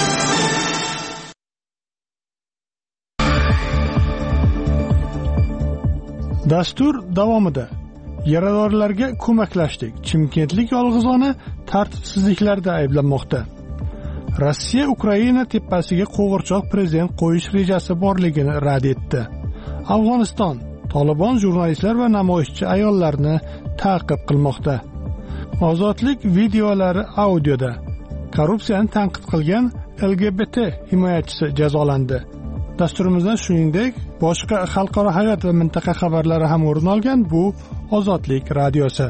Dastur davomida yaradorlarga ko'maklashdik. Chimkentlik yolg'izona tartibsizliklarda ayblanmoqda. Rossiya Ukraina tepasiga qo'g'irchoq prezident qo'yish rejasi borligini rad etdi. Afg'oniston Tolibon jurnalistlar va namoyishchi ayollarni ta'qib qilmoqda. Ozodlik videolari audioda. Korrupsiyani tanqid qilgan L G B T himoyachisi jazolandi. Dasturimizdan shuningdek, boshqa xalqaro hayot va mintaqa xabarlari ham o'rin olgan. Bu Ozodlik radiosi.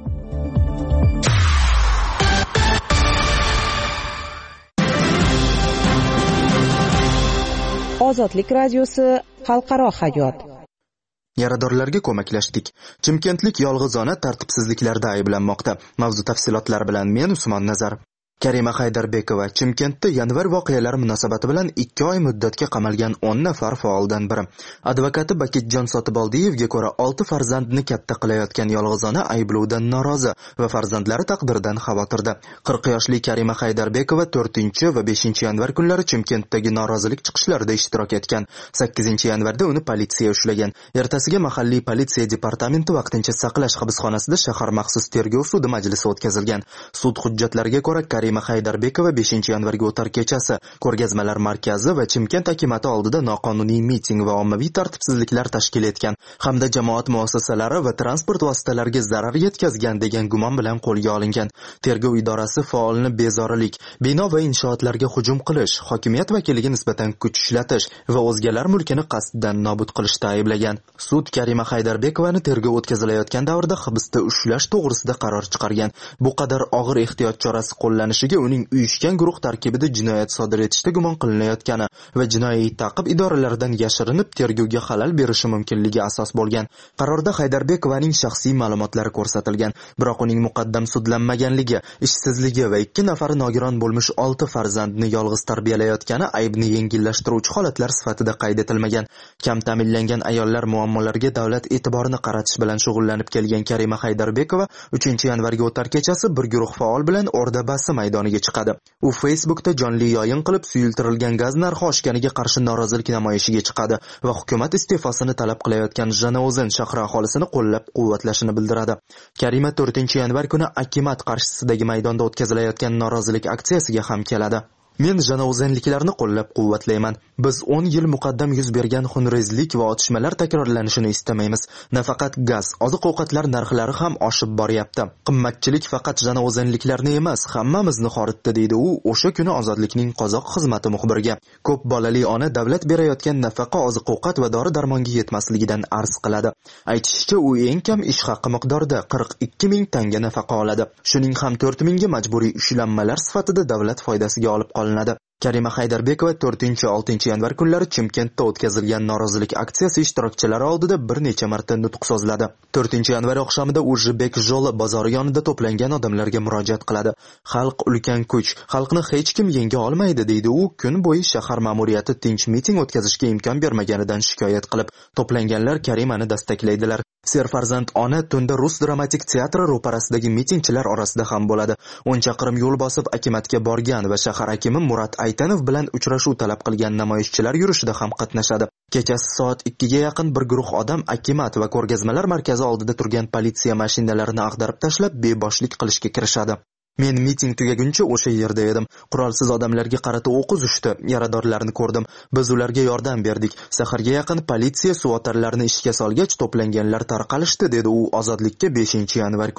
Ozodlik radiosi xalqaro hayot. Yaradorlarga ko'maklashdik. Chimkentlik yolg'izona tartibsizliklarda ayblanmoqda. Mavzu tafsilotlari bilan men Usmon Nazar. Karima Haydarbekova Chimkentda yanvar voqealari munosabati bilan ikki oy muddatga qamalgan o'n nafar faoldan biri. Advokati Bakitjon Sotiboldiyevga ko'ra olti farzandni katta qilayotgan yolg'izona ayblovdan norozi va farzandlari taqdiridan xavotirda. qirq yoshli Karima Haydarbekova to'rtinchi va beshinchi yanvar kunlari Chimkentdagi norozilik chiqishlarida ishtirok etgan. sakkizinchi yanvarda uni politsiya ushlagan. Ertasiga mahalliy politsiya departamenti vaqtincha saqlash hibsxonasida shahar maxsus tergov sudi majlisi o'tkazilgan. Sud hujjatlariga ko'ra Karima Haydarbekova beshinchi yanvarga o'tar kechasi ko'rgazmalar markazi va Chimkent akamati oldida noqonuniy miting va ommaviy tartibsizliklar tashkil etgan hamda jamoat muassasalari va transport vositalariga zarar yetkazgan degan gumon bilan qo'lga olingan. Tergov idorasi faolni bezorilik, bino va inshootlarga hujum qilish, hokimiyat vakiliga nisbatan kuch ishlatish va o'zgalar mulkini qasddan nobud qilishda ayblagan. Sud Karima Haydarbekovani tergov o'tkazilayotgan davrda hibsda ushlash to'g'risida qaror chiqargan. Bu qadar og'ir ehtiyot chorasi qo'llanish uning uyushgan guruh tarkibida jinoyat sodir etishda gumon qilinayotgani va jinoiy ta'qib idoralaridan yashirinib tergovga xalal berishi mumkinligi asos bo'lgan. Qarorda Haydarbekovaning shaxsiy ma'lumotlari ko'rsatilgan, biroq uning muqaddam sudlanmaganligi, ishsizligi va ikki nafari nogiron bo'lmish olti farzandni yolg'iz tarbiyalayotgani aybni yengillashtiruvchi holatlar sifatida qayd etilmagan. Kam ta'minlangan ayollar muammolariga davlat e'tiborini qaratish bilan shug'ullanib kelgan Karima Haydarbekova uchinchi yanvarga o'tar kechasi bir guruh faol bilan O'rda Basi maydoniga chiqadi. U Facebookda jonli yo'yin qilib suyultirilgan gaz narxi oshganiga qarshi norozilik namoyishiga chiqadi va hukumat iste'fosini talab qilayotgan Janauzen shahri aholisini qo'llab-quvvatlashini bildiradi. Karima to'rtinchi yanvar kuni Akimat qarshisidagi maydonda o'tkazilayotgan norozilik aksiyasiga ham keladi. Men janauzenliklarni qo'llab-quvvatlayman. Biz o'n yil muqaddam yuz bergan xunrezlik va otishmalar takrorlanishini istamaymiz. Nafaqat gaz, oziq-ovqatlar narxlari ham oshib boryapti. Qimmatchilik faqat janauzenliklarni emas, hammamizni xoritdi, deydi u o'sha kuni Ozodlikning qozoq xizmati muxbiriga. Ko'p bolali ona davlat berayotgan nafaqa, oziq-ovqat va dori-darmonga yetmasligidan arz qiladi. Aytishicha, u eng kam ish haqi miqdorida qirq ikki ming tanga nafaqa oladi. Shuning ham to'rt mingga majburiy ushlanmalar sifatida davlat foydasiga olib qolinadi. Karima Haydarbekova to'rtinchi oltinchi yanvar kunlari Chimkentda o'tkazilgan norozilik aksiyasi ishtirokchilari oldida bir necha marta nutq so'zladi. to'rtinchi yanvar oqshomida u Jibek Jo'li bozori yonida to'plangan odamlarga murojaat qiladi. Xalq ulkan kuch, xalqni hech kim yenga olmaydi, deydi u. Kun bo'yi shahar ma'muriyati tinch miting o'tkazishga imkon bermaganidan shikoyat qilib, to'planganlar Karimani dastaklaydilar. Serfarzand ona tunda Rus dramatik teatri ro'parasidagi mitingchilar orasida ham bo'ladi. o'n chaqirim yo'l bosib Akimatga borgan va shahar hakimi Murat Aytanov bilan uchrashuv talab qilgan namoyishchilar yurishida ham qatnashadi. Kechasi soat ikkiga yaqin bir guruh odam Akimat va ko'rgazmalar markazi oldida turgan politsiya mashinalarini ag'darib tashlab beboshlik qilishga kirishadi. Men miting tugaguncha o'sha yerda edim. Qurolsiz odamlarga qarata o'q uzishdi. Yaradorlarni ko'rdim. Biz ularga yordam berdik. Saharga yaqin politsiya suvotarlarni ishga solgach to'planganlar tarqalishdi, dedi u Ozodlikka beshinchi yanvar kuni.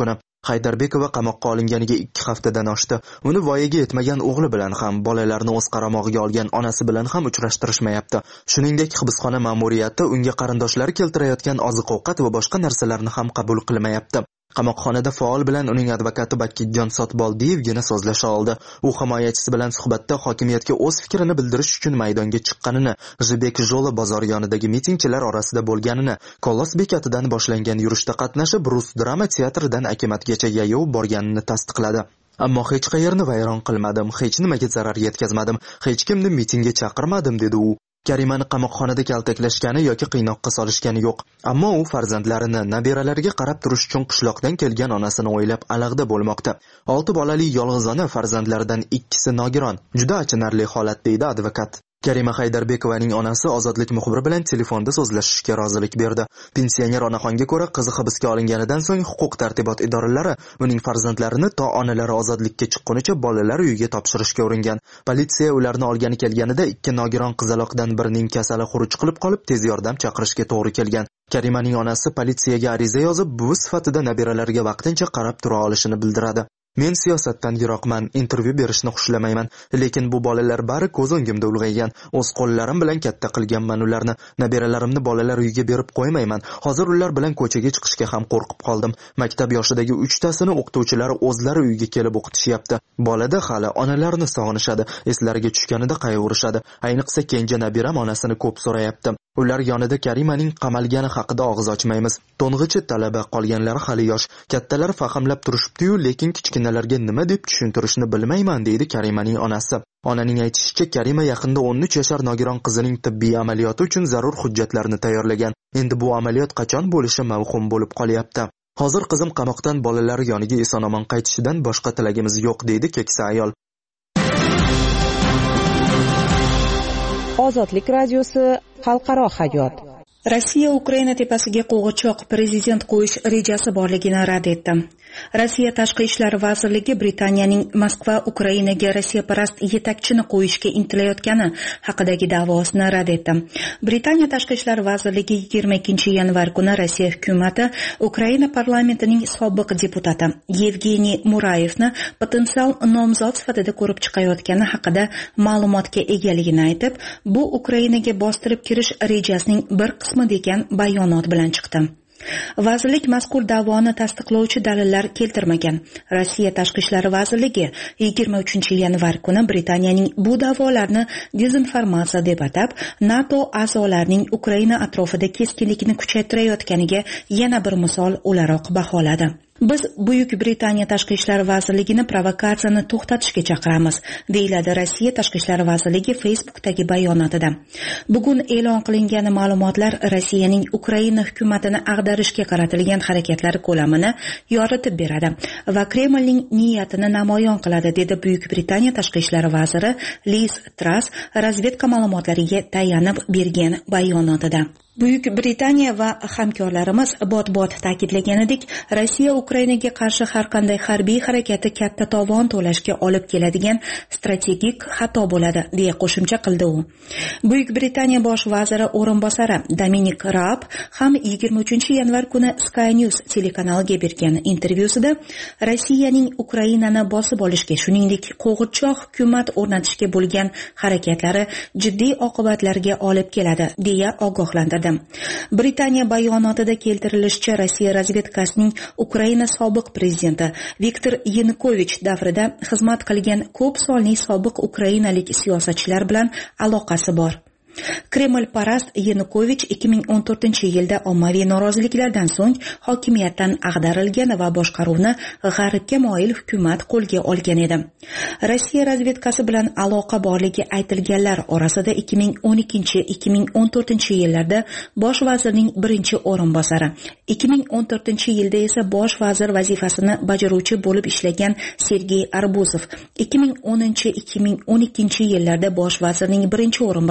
Haydarbekova qamoqqa olinganiga ikki haftadan oshdi. Uni voyaga yetmagan o'g'li bilan ham, bolalarni o'z qaramog'iga olgan onasi bilan ham uchrashtirishmayapti. Shuningdek, hibsxona ma'muriyati unga qarindoshlari keltirayotgan oziq-ovqat va boshqa narsalarni ham qabul qilmayapti. Qamoqxonada faol bilan uning advokati Bakitjon Sotboldiyevgina so'zlasha oldi. U himoyachisi bilan suhbatda hokimiyatga o'z fikrini bildirish uchun maydonga chiqqanini, Jibek Jo'la bozori yonidagi mitingchilar orasida bo'lganini, Kolos bekatidan boshlangan yurishda qatnashib, Rus drama teatridan Akimatgacha yayov borganini tasdiqladi. Ammo hech qayerni vayron qilmadim, hech nimaga zarar yetkazmadim, hech kimni mitingga chaqirmadim, dedi u. Karimani qamoqxonada kaltaklashgani yoki qiynoqqa solishgani yo'q. Ammo u farzandlarini, nabiralariga qarab turish uchun qishloqdan kelgan onasini o'ylab alag'da bo'lmoqda. olti bolali yolg'iz ona farzandlaridan ikkisi nogiron. Juda achinarli holat, deydi advokat. Karima Haydarbekovaning onasi ozodlik muxbiri bilan telefonda so'zlashishga rozilik berdi. Pensioner onaxonga ko'ra, qizi hibsga olinganidan so'ng huquq tartibot idoralari uning farzandlarini to onalari ozodlikka chiqqunicha bolalar uyiga topshirishga uringan. Politsiya ularni olgani kelganida ikki nogiron qizaloqdan birining kasali xuruj qilib qolib, tez yordam chaqirishga to'g'ri kelgan. Karimaning onasi politsiyaga ariza yozib, buvi sifatida nabiralariga vaqtincha qarab tura olishini bildiradi. Men siyosatdan yiroqman, intervyu berishni xushlamayman, lekin bu bolalar bari ko'z o'ngimda ulg'aygan. O'z qo'llarim bilan katta qilganman ularni. Nabiralarimni bolalar uyiga berib qo'ymayman. Hozir ular bilan ko'chaga chiqishga ham qo'rqib qoldim. Maktab yoshidagi uchtasini o'qituvchilar o'zlari uyiga kelib o'qitishyapti. Bolada hali onalarini sog'inishadi, eslariga tushganida qayg'urishadi. Ayniqsa kenja nabiram onasini ko'p so'rayapti. Ular yonida Karimaning qamalgani haqida og'iz ochmaymiz. To'ng'ichi talaba, qolganlari hali yosh. Kattalar fahmlab turishibdi-yu, lekin kichkinalarga nima deb tushuntirishni bilmayman, deydi Karimaning onasi. Onaning aytishicha, Karima yaqinda o'n uch yashar nogiron qizining tibbiy amaliyoti uchun zarur hujjatlarni tayyorlagan. Endi bu amaliyot qachon bo'lishi mavhum bo'lib qolyapti. Hozir qizim qamoqdan bolalari yoniga eson-omon qaytishidan boshqa tilagimiz yo'q, deydi keksa ayol. Ozodlik radiosi Xalqaro hayot. Rossiya Ukraina tepasiga qo'g'irchoq prezident qo'yish rejasi borligini rad etdi. Rossiya Tashqi ishlar vazirligi Britaniyaning Moskva Ukrainaga Rossiyaparast yetakchini qo'yishga intilayotgani haqidagi da'vosini rad etdi. Britaniya Tashqi ishlar vazirligi yigirma ikkinchi yanvar kuni Rossiya hukumati Ukraina parlamentining sobiq deputati Yevgeniy Murayevni potensial nomzod sifatida ko'rib chiqayotgani haqida ma'lumotga egaligini aytib, bu Ukrainaga bostirib kirish rejasining bir qismi degan bayonot bilan chiqdi. Vazirlik mazkur da'voni tasdiqlovchi dalillar keltirmagan. Rossiya Tashqi ishlar vazirligi yigirma uchinchi yanvar kuni Britaniyaning bu da'volarni dezinformatsiya deb atab, NATO a'zolarining Ukraina atrofida keskinlikni kuchaytirayotganiga yana bir misol o'laroq baholadi. Biz Buyuk Britaniya Tashqi ishlar vazirligini provokatsiyani to'xtatishga chaqiramiz, deyiladi Rossiya Tashqi ishlar vazirligi Facebookdagi bayonotida. Bugun e'lon qilingan ma'lumotlar Rossiyaning Ukraina hukumatini ag'darishga qaratilgan harakatlari ko'lamini yoritib beradi va Kremlning niyatini namoyon qiladi, dedi Buyuk Britaniya Tashqi ishlar vaziri Liz Truss razvedka ma'lumotlariga tayanib bergan bayonotida. Buyuk Britaniya va hamkorlarimiz bot-bot ta'kidlaganidek, Rossiya Ukrainaga qarshi har qanday harbiy harakati katta tovon to'lashga olib keladigan strategik xato bo'ladi, deya qo'shimcha qildi u. Buyuk Britaniya bosh vaziri o'rinbosari Dominic Raab ham yigirma uchinchi yanvar kuni Sky News telekanaliga bergan intervyusida Rossiyaning Ukrainani bosib olishga, shuningdek qo'g'irchoq hukumat o'rnatishga bo'lgan harakatlari jiddiy oqibatlarga olib keladi, deya ogohlantirdi. Britaniya bayonotida keltirilishicha, Rossiya razvedkasining Ukraina sobiq prezidenti Viktor Yanukovich davrida xizmat qilgan ko'p sonli sobiq ukrainalik siyosatchilar bilan aloqasi bor. Kreml parast Yanukovich ikki ming o'n to'rtinchi yilda ommaviy noroziliklardan so'ng hokimiyatdan ag'darilgan va boshqaruvni g'arbga moyil hukumat qo'lga olgan edi. Rossiya razvedkasi bilan aloqa borligi aytilganlar orasida ikki ming o'n ikkinchi ikki ming o'n to'rtinchi yillarda bosh vazirning birinchi o'rinbosari, ikki ming o'n to'rtinchi yilda esa bosh vazir vazifasini bajaruvchi bo'lib ishlagan Sergey Arbuzov, ikki ming o'ninchi ikki ming o'n ikkinchi yillarda bosh vazirning birinchi o'rinbosari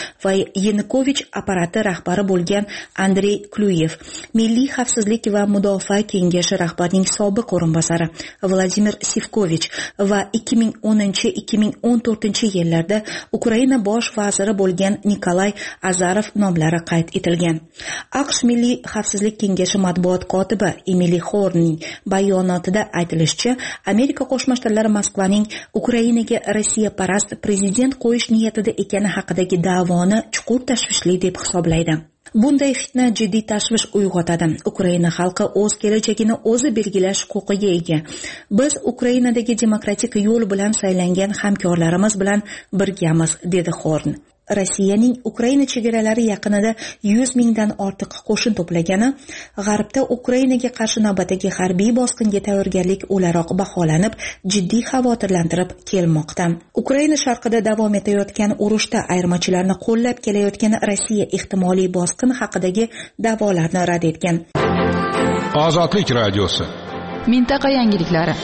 va Yanukovich apparati rahbari bo'lgan Andrey Kluyev, Milliy xavfsizlik va mudofaa kengashi rahbarining sobiq o'rinbosari Vladimir Sivkovich va ikki ming o'ninchi ikki ming o'n to'rtinchi yillarda Ukraina bosh vaziri bo'lgan Nikolay Azarov nomlari qayd etilgan. AQSh Milliy xavfsizlik kengashi matbuot kotibi Emily Hornning bayonotida aytilishicha, Amerika Qo'shma Shtatlari Moskvaning Ukrainaga Rossiya parast prezident qo'yish niyatida ekani haqidagi da'voni chuqur tashvishli deb hisoblaydi. Bunday fitna jiddiy tashvish uyg'otadi. Ukraina xalqi o'z kelajagini o'zi belgilash huquqiga ega. Biz Ukrainadagi demokratik yo'l bilan saylangan hamkorlarimiz bilan birgamiz, dedi Horn. Rossiyaning Ukraina chegaralari yaqinida yuz mingdan ortiq qo'shin to'plagani G'arbda Ukrainaga qarshi navbatdagi harbiy bosqinga tayyorgarlik o'laroq baholanib, jiddiy xavotirlantirib kelmoqda. Ukraina sharqida davom etayotgan urushda ayirmachilarni qo'llab kelayotgan Rossiya ehtimoliy bosqin haqidagi da'volarni rad etgan. Ozodlik radiosi. Mintaqa yangiliklari.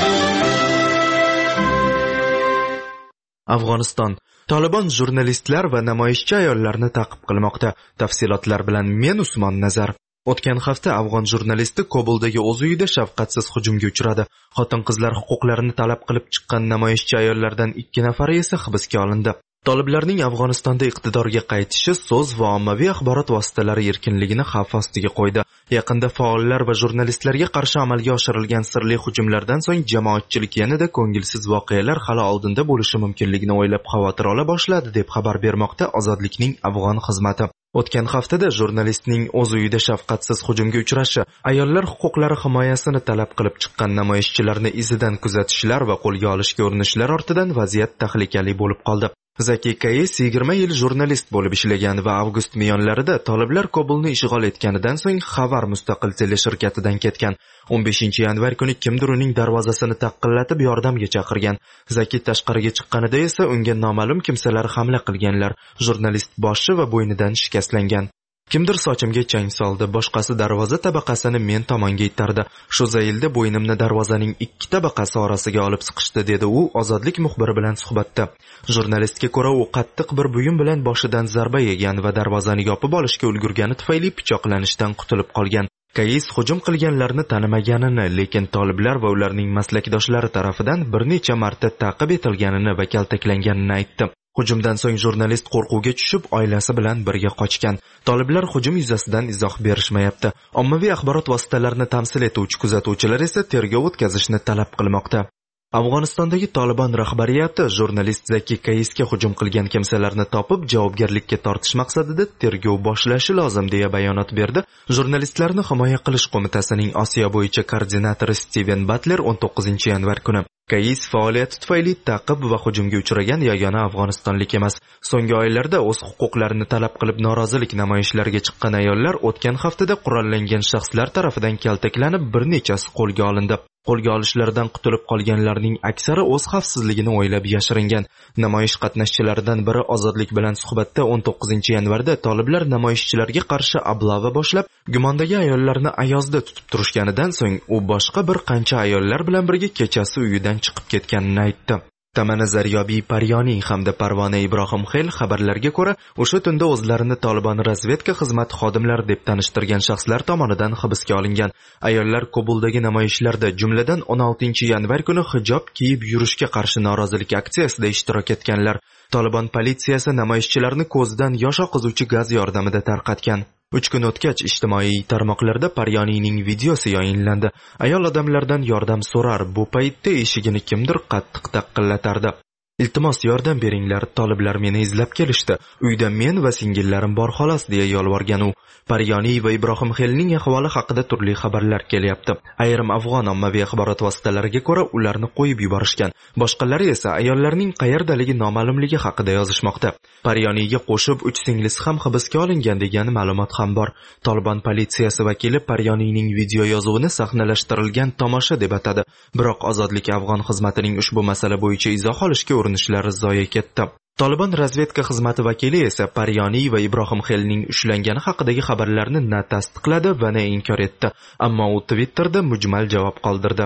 Afg'oniston Taliban jurnalistlar va namoyishchi ayollarni ta'qib qilmoqda. Tafsilotlar bilan men Usmon Nazar. O'tgan hafta afg'on jurnalisti Kobuldagi o'z uyida shafqatsiz hujumga uchradi. Xotin-qizlar huquqlarini talab qilib chiqqan namoyishchi ayollardan ikki nafari esa hibsga olindi. Toliblarning Afg'onistonda iqtidorga qaytishi so'z va ommaviy axborot vositalari erkinligini xavf ostiga qo'ydi. Yaqinda faollar va jurnalistlarga qarshi amalga oshirilgan sirli hujumlardan so'ng jamoatchilik yanada ko'ngilsiz voqealar hali oldinda bo'lishi mumkinligini o'ylab xavotir ola boshladi, deb xabar bermoqda Ozodlikning afg'on xizmati. O'tgan haftada jurnalistning o'z uyida shafqatsiz hujumga uchrashi, ayollar huquqlari himoyasini talab qilib chiqqan namoyishchilarni izidan kuzatishlar va qo'lga olishga urinishlar ortidan vaziyat tahlikali bo'lib qoldi. Zaki Kayes yigirma yil jurnalist bo'lib ishlagan va avgust miyonlarida Toliblar Kobulni ishg'ol etganidan so'ng Xabar mustaqil teleshirkatidan ketgan. o'n beshinchi yanvar kuni kimdir uning darvozasini taqillatib yordamga chaqirgan. Zaki tashqariga chiqqanida esa unga noma'lum kimsalar hamla qilganlar. Jurnalist boshi va bo'ynidan shikastlangan. Kimdir sochimga chang soldi, boshqasi darvoza tabaqasini men tomonga itardi. Shu zaylda bo'ynimni darvozaning ikki tabaqasi orasiga olib siqishdi, dedi u Ozodlik muxbiri bilan suhbatda. Jurnalistga ko'ra, u qattiq bir buyum bilan boshidan zarba yegan va darvozani yopib olishga ulgurgani tufayli pichoqlanishdan qutulib qolgan. Kayis hujum qilganlarni tanimaganini, lekin toliblar va ularning maslakdoshlari tarafidan bir necha marta ta'qib etilganini va kaltaklanganini aytdi. Hujumdan so'ng jurnalist qo'rquvga tushib, oilasi bilan birga qochgan. Toliblar hujum yuzasidan izoh berishmayapti. Ommaviy axborot vositalarini tamsil etuvchi kuzatuvchilar esa tergov o'tkazishni talab qilmoqda. Afg'onistondagi Taliban rahbariyati jurnalist Zaki Kayisga hujum qilgan kimsalarni topib javobgarlikka tortish maqsadida tergov boshlashi lozim deya bayonot berdi. Jurnalistlarni himoya qilish qo'mitasining Osiyo bo'yicha koordinatori Steven Butler o'n to'qqizinchi yanvar kuni Kayis faoliyati tufayli ta'qib va hujumga uchragan yagona afg'onistonlik emas. So'nggi oylarda o'z huquqlarini talab qilib norozilik namoyishlariga chiqqan ayollar o'tgan haftada qurollangan shaxslar tarafidan kaltaklanib, bir nechasi qo'lga olindi. Qo'lga olishlardan qutulib qolganlarning aksari o'z xavfsizligini o'ylab yashiringan. Namoyish qatnashchilaridan biri Ozodlik bilan suhbatda o'n to'qqizinchi yanvarda Toliblar namoyishchilarga qarshi ablava boshlab, gumondagi ayollarni ayozda tutib turishganidan so'ng u boshqa bir qancha ayollar bilan birga kechasi uyidan chiqib ketganini aytdi. Tamana Zaryobiy Paryoniy hamda Parvona Ibrohimxel xabarlarga ko'ra, o'sha tunda o'zlarini Taliban razvedka xizmati xodimlari deb tanishtirgan shaxslar tomonidan hibsga olingan. Ayollar Kobuldagi namoyishlarda, jumladan o'n oltinchi yanvar kuni hijob kiyib yurishga qarshi norozilik aksiyasida ishtirok etganlar. Taliban politsiyasi namoyishchilarni ko'zidan yosh oqizuvchi gaz yordamida tarqatgan. uch kun o'tgach ijtimoiy tarmoqlarda Paryoniyning videosi yayinlandi. Ayol odamlardan yordam so'rar, bu paytda eshigini kimdir qattiq taqqillatardi. Iltimos yordam beringlar, toliblar meni izlab kelishdi. Uyda men va singillarim bor xolos, deya yolvorgan u. Paryoniy va Ibrohimxelning ahvoli haqida turli xabarlar kelyapti. Ayrim afg'on ommaviy axborot vositalariga ko'ra ularni qo'yib yuborishgan. Boshqalari esa ayollarning qayerdaligi noma'lumligi haqida yozishmoqda. Paryoniyga qo'shib uch singlisi ham hibsga olingan degan ma'lumot ham bor. Taliban politsiyasi vakili Paryoniyning video yozuvini sahnalashtirilgan tomosha deb atadi. Biroq Ozodlik afg'on xizmatining ushbu masala bo'yicha izoh olishga urinishlari zoye ketdi. Taliban razvedka xizmati vakili esa Paryoniy va Ibrohimxelning ushlangani haqidagi xabarlarni na tasdiqladi va na inkor etdi, ammo u Twitterda mujmal javob qoldirdi.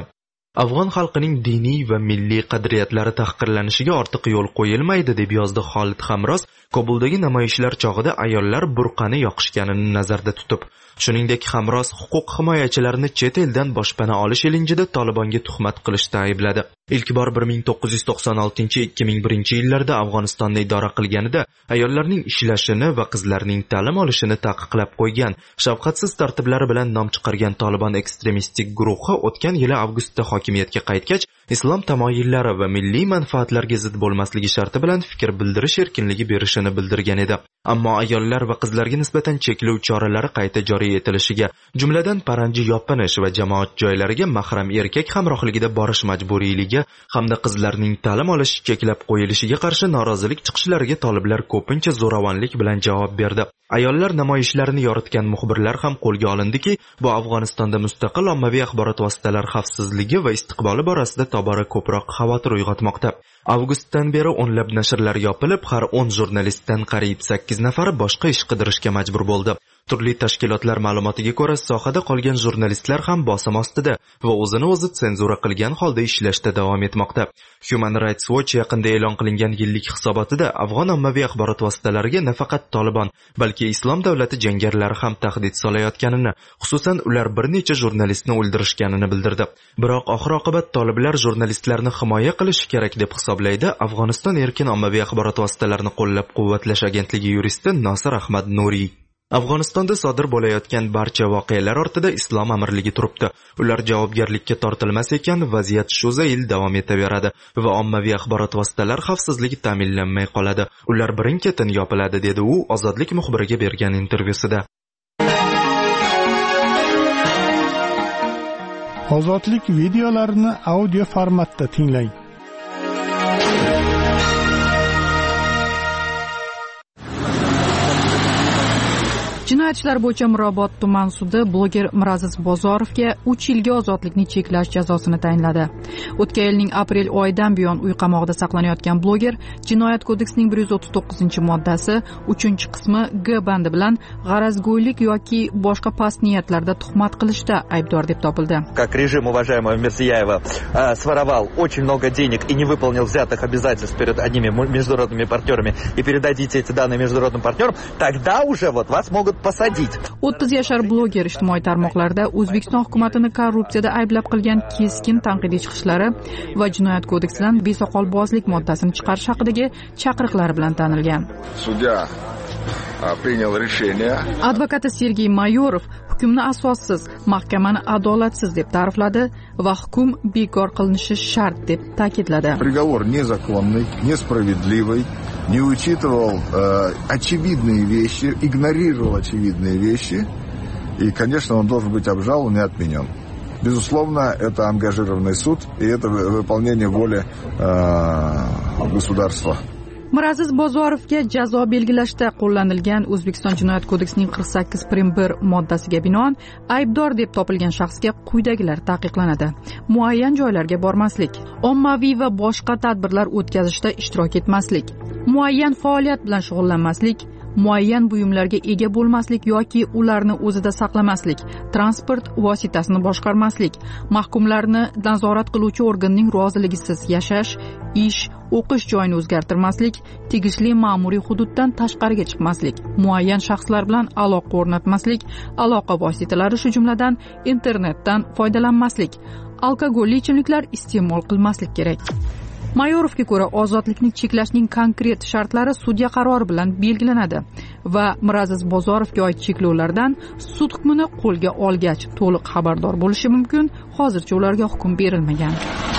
Afg'on xalqining diniy va milliy qadriyatlari tahqirlanishiga ortiq yo'l qo'yilmaydi, deb yozdi Xolid Hamroz Kobuldagi namoyishlar chog'ida ayollar burqani yoqishganini nazarda tutib. Shuningdek, Hamroz huquq himoyachilarini chet eldan boshpana olish ilinjida Tolibonga tuhmat qilishda aybladi. Ilk bor bir ming to'qqiz yuz to'qson oltinchi ikki ming birinchi yillarda Afg'onistonni idora qilganida ayollarning ishlashini va qizlarning ta'lim olishini taqiqlab qo'ygan, shafqatsiz tartiblari bilan nom chiqargan Tolibon ekstremistik guruhi o'tgan yili avgustda hokimiyatga qaytgach, islom tamoyillari va milliy manfaatlarga zid bo'lmasligi sharti bilan fikr bildirish erkinligi berishini bildirgan edi. Ammo ayollar va qizlarga nisbatan cheklov choralari qayta joriy etilishiga, jumladan paranji yopinish va jamoat joylariga mahram erkak hamrohligida borish majburiyligi hamda qizlarning ta'lim olishi cheklab qo'yilishiga qarshi norozilik chiqishlariga toliblar ko'pincha zo'ravonlik bilan javob berdi. Ayollar namoyishlarini yoritgan muxbirlar ham qo'lga olindiki, bu Afg'onistonda mustaqil ommaviy axborot vositalar xavfsizligi va istiqboli borasida tobora ko'proq xavotir uyg'otmoqda. Avgustdan beri o'nlab nashrlar yopilib, har o'n jurnalistdan qariyb sakkiz nafari boshqa ish qidirishga majbur bo'ldi. Turli tashkilotlar ma'lumotiga ko'ra, sohada qolgan jurnalistlar ham bosim ostida va o'zini o'zi senzura qilgan holda ishlashda davom etmoqda. Human Rights Watch yaqinda e'lon qilingan yillik hisobotida Afg'on ommaviy axborot vositalariga nafaqat Tolibon, balki Islom davlati jangarilari ham tahdid solayotganini, xususan ular bir necha jurnalistni o'ldirishganini bildirdi. Biroq oxir-oqibat toliblar jurnalistlarni himoya qilish kerak deb hisoblaydi Afg'oniston erkin ommaviy axborot vositalarini qo'llab-quvvatlash agentligi yuristi Nosir Ahmad Nuriy. Afg'onistonda sodir bo'layotgan barcha voqealar ortida islom amirligi turibdi. Ular javobgarlikka tortilmas ekan, vaziyat shu zayil davom etaveradi va ommaviy axborot vositalari xavfsizligi ta'minlanmay qoladi. Ular birin-ketin yopiladi, dedi u Ozodlik muxbiriga bergan intervyusida. Ozodlik videolarini audio formatda tinglang. Jinoyat ishlari bo'yicha Mirobod tuman sudi bloger Miraziz Bozorovga uch yilga ozodlikni cheklash jazosini tayinladi. O'tgan yilning aprel oyidan buyon uy qamoqida saqlanayotgan bloger Jinoyat kodeksining bir yuz o'ttiz to'qqizinchi moddasi uchinchi qismi G bandi bilan g'arazgo'ylik yoki boshqa past niyatlarda tuhmat qilishda aybdor deb topildi. Как режим уважаемого Мирзияева своровал очень много денег и не выполнил взятых обязательств перед одними международными партнерами и передадите эти данные международным партнерам, тогда уже вот вас могут посадить. o'ttiz yashar bloger ijtimoiy tarmoqlarda O'zbekiston hukumatini korrupsiyada ayblab qilgan keskin tanqidiy chiqishlari va Jinoyat kodeksidan besoqolbozlik moddasini chiqarish haqidagi chaqiriqlari bilan tanilgan. Sudya принял решение. Advokati Sergey Mayorov hukmni asossiz, mahkamani adolatsiz deb ta'rifladi va hukm bekor qilinishi shart deb ta'kidladi. Приговор незаконный, несправедливый, не учитывал э, очевидные вещи, игнорировал очевидные вещи, и, конечно, он должен быть обжалован и отменен. Безусловно, это ангажированный суд, и это выполнение воли э, государства. Miraziz Bozorovga jazo belgilashda qo'llanilgan O'zbekiston Jinoyat kodeksining qirq sakkiz prim bir moddasiga binoan aybdor deb topilgan shaxsga quyidagilar taqiqlanadi. Muayyan joylarga bormaslik, ommaviy va boshqa tadbirlar o'tkazishda ishtirok etmaslik, muayyan faoliyat bilan shug'ullanmaslik, muayyan buyumlarga ega bo'lmaslik yoki ularni o'zida saqlamaslik, transport vositasini boshqarmaslik, mahkumlarni nazorat qiluvchi organning roziligisiz yashash, ish, o'qish joyini o'zgartirmaslik, tegishli ma'muriy hududdan tashqariga chiqmaslik, muayyan shaxslar bilan aloqa o'rnatmaslik, aloqa vositalari shu jumladan internetdan foydalanmaslik, alkogolli ichimliklar iste'mol qilmaslik kerak. Mayorovga ko'ra, ozodlikni cheklashning konkret shartlari sudya qarori bilan belgilanadi va Miraziz Bozorovga oid cheklovlardan sud hukmini qo'lga olgach to'liq xabardor bo'lishi mumkin. Hozircha ularga hukm berilmagan.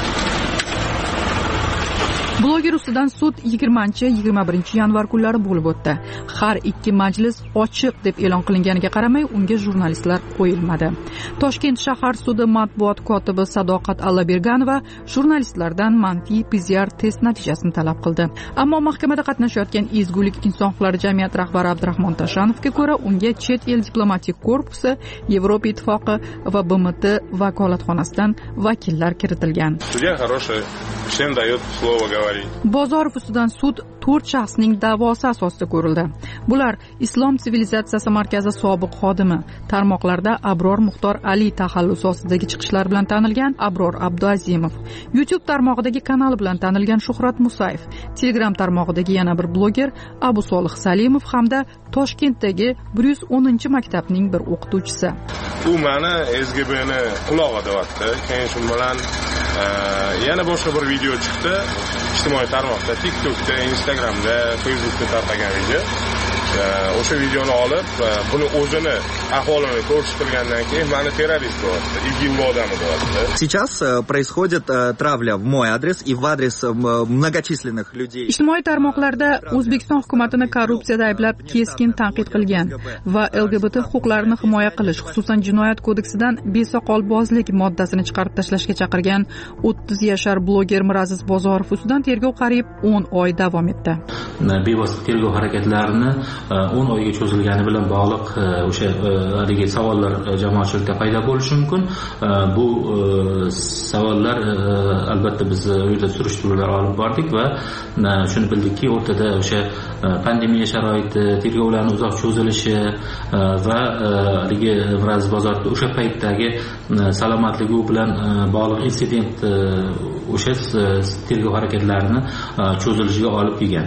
Bloger ustidan sud yigirmanchi yigirma birinchi yanvar kunlari bo'lib o'tdi. Har ikki majlis ochiq deb e'lon qilinganiga qaramay, unga jurnalistlar qo'yilmadi. Toshkent shahar sudi matbuot kotibi Sadoqat Allaberganova jurnalistlardan manfiy P C R test natijasini talab qildi. Ammo mahkamada qatnashayotgan Ezgulik inson huquqlari jamiyati rahbari Abdurahmon Tashanovga ko'ra, unga chet el diplomatik korpusi, Yevropa ittifoqi va B M T vakolatxonasidan vakillar kiritilgan. Судья хороший, всем дает слово говорить. Bozorov ustidan sud to'rt shaxsning da'vosi asosida ko'rildi. Bular Islom sivilizatsiyasi markazi sobiq xodimi, tarmoqlarda Abror Muxtor Ali taxallusi ostidagi chiqishlar bilan tanilgan Abror Abduazimov, YouTube tarmog'idagi kanali bilan tanilgan Shuhrat Musayev, Telegram tarmog'idagi yana bir bloger Abu Solih Salimov hamda Toshkentdagi bir yuz o'ninchi maktabning bir o'qituvchisi. U meni S G B'ni qulog'i deyapti. Keyin shu bilan yana boshqa bir video chiqdi. Ijtimoiy tarmoqda, TikTokda, Instagramda, Facebookda tarqagan video. O'sha videoni olib, buni o'zini ahvolini ko'rsatgandan keyin meni terrorist deyapti, igilli odam deyapti. Сейчас происходит травля в мой адрес и в адрес многочисленных людей. Ijtimoiy tarmoqlarda O'zbekiston hukumatini korrupsiyada ayblab keskin tanqid qilgan va L G B T huquqlarini himoya qilish, xususan jinoyat kodeksidan besoqolbozlik moddasini chiqarib tashlashga chaqirgan o'ttiz yashar bloger Miraziz Bozorov ustidan tergov qariyb o'n oy davom etdi. Bevosita tergov harakatlarini o'n oyga cho'zilgani bilan bog'liq o'sha haligi savollar jamoatchilikda paydo bo'lishi mumkin. Bu savollar albatta biz u yerda surishtiruvlar olib bordik va shuni bildikki, o'rtada o'sha pandemiya sharoiti, tergovlarning uzoq cho'zilishi va haligi Miraziz Bozorov o'sha paytdagi salomatligi bilan bog'liq insident o'sha tergov harakatlarini cho'zilishiga olib kelgan.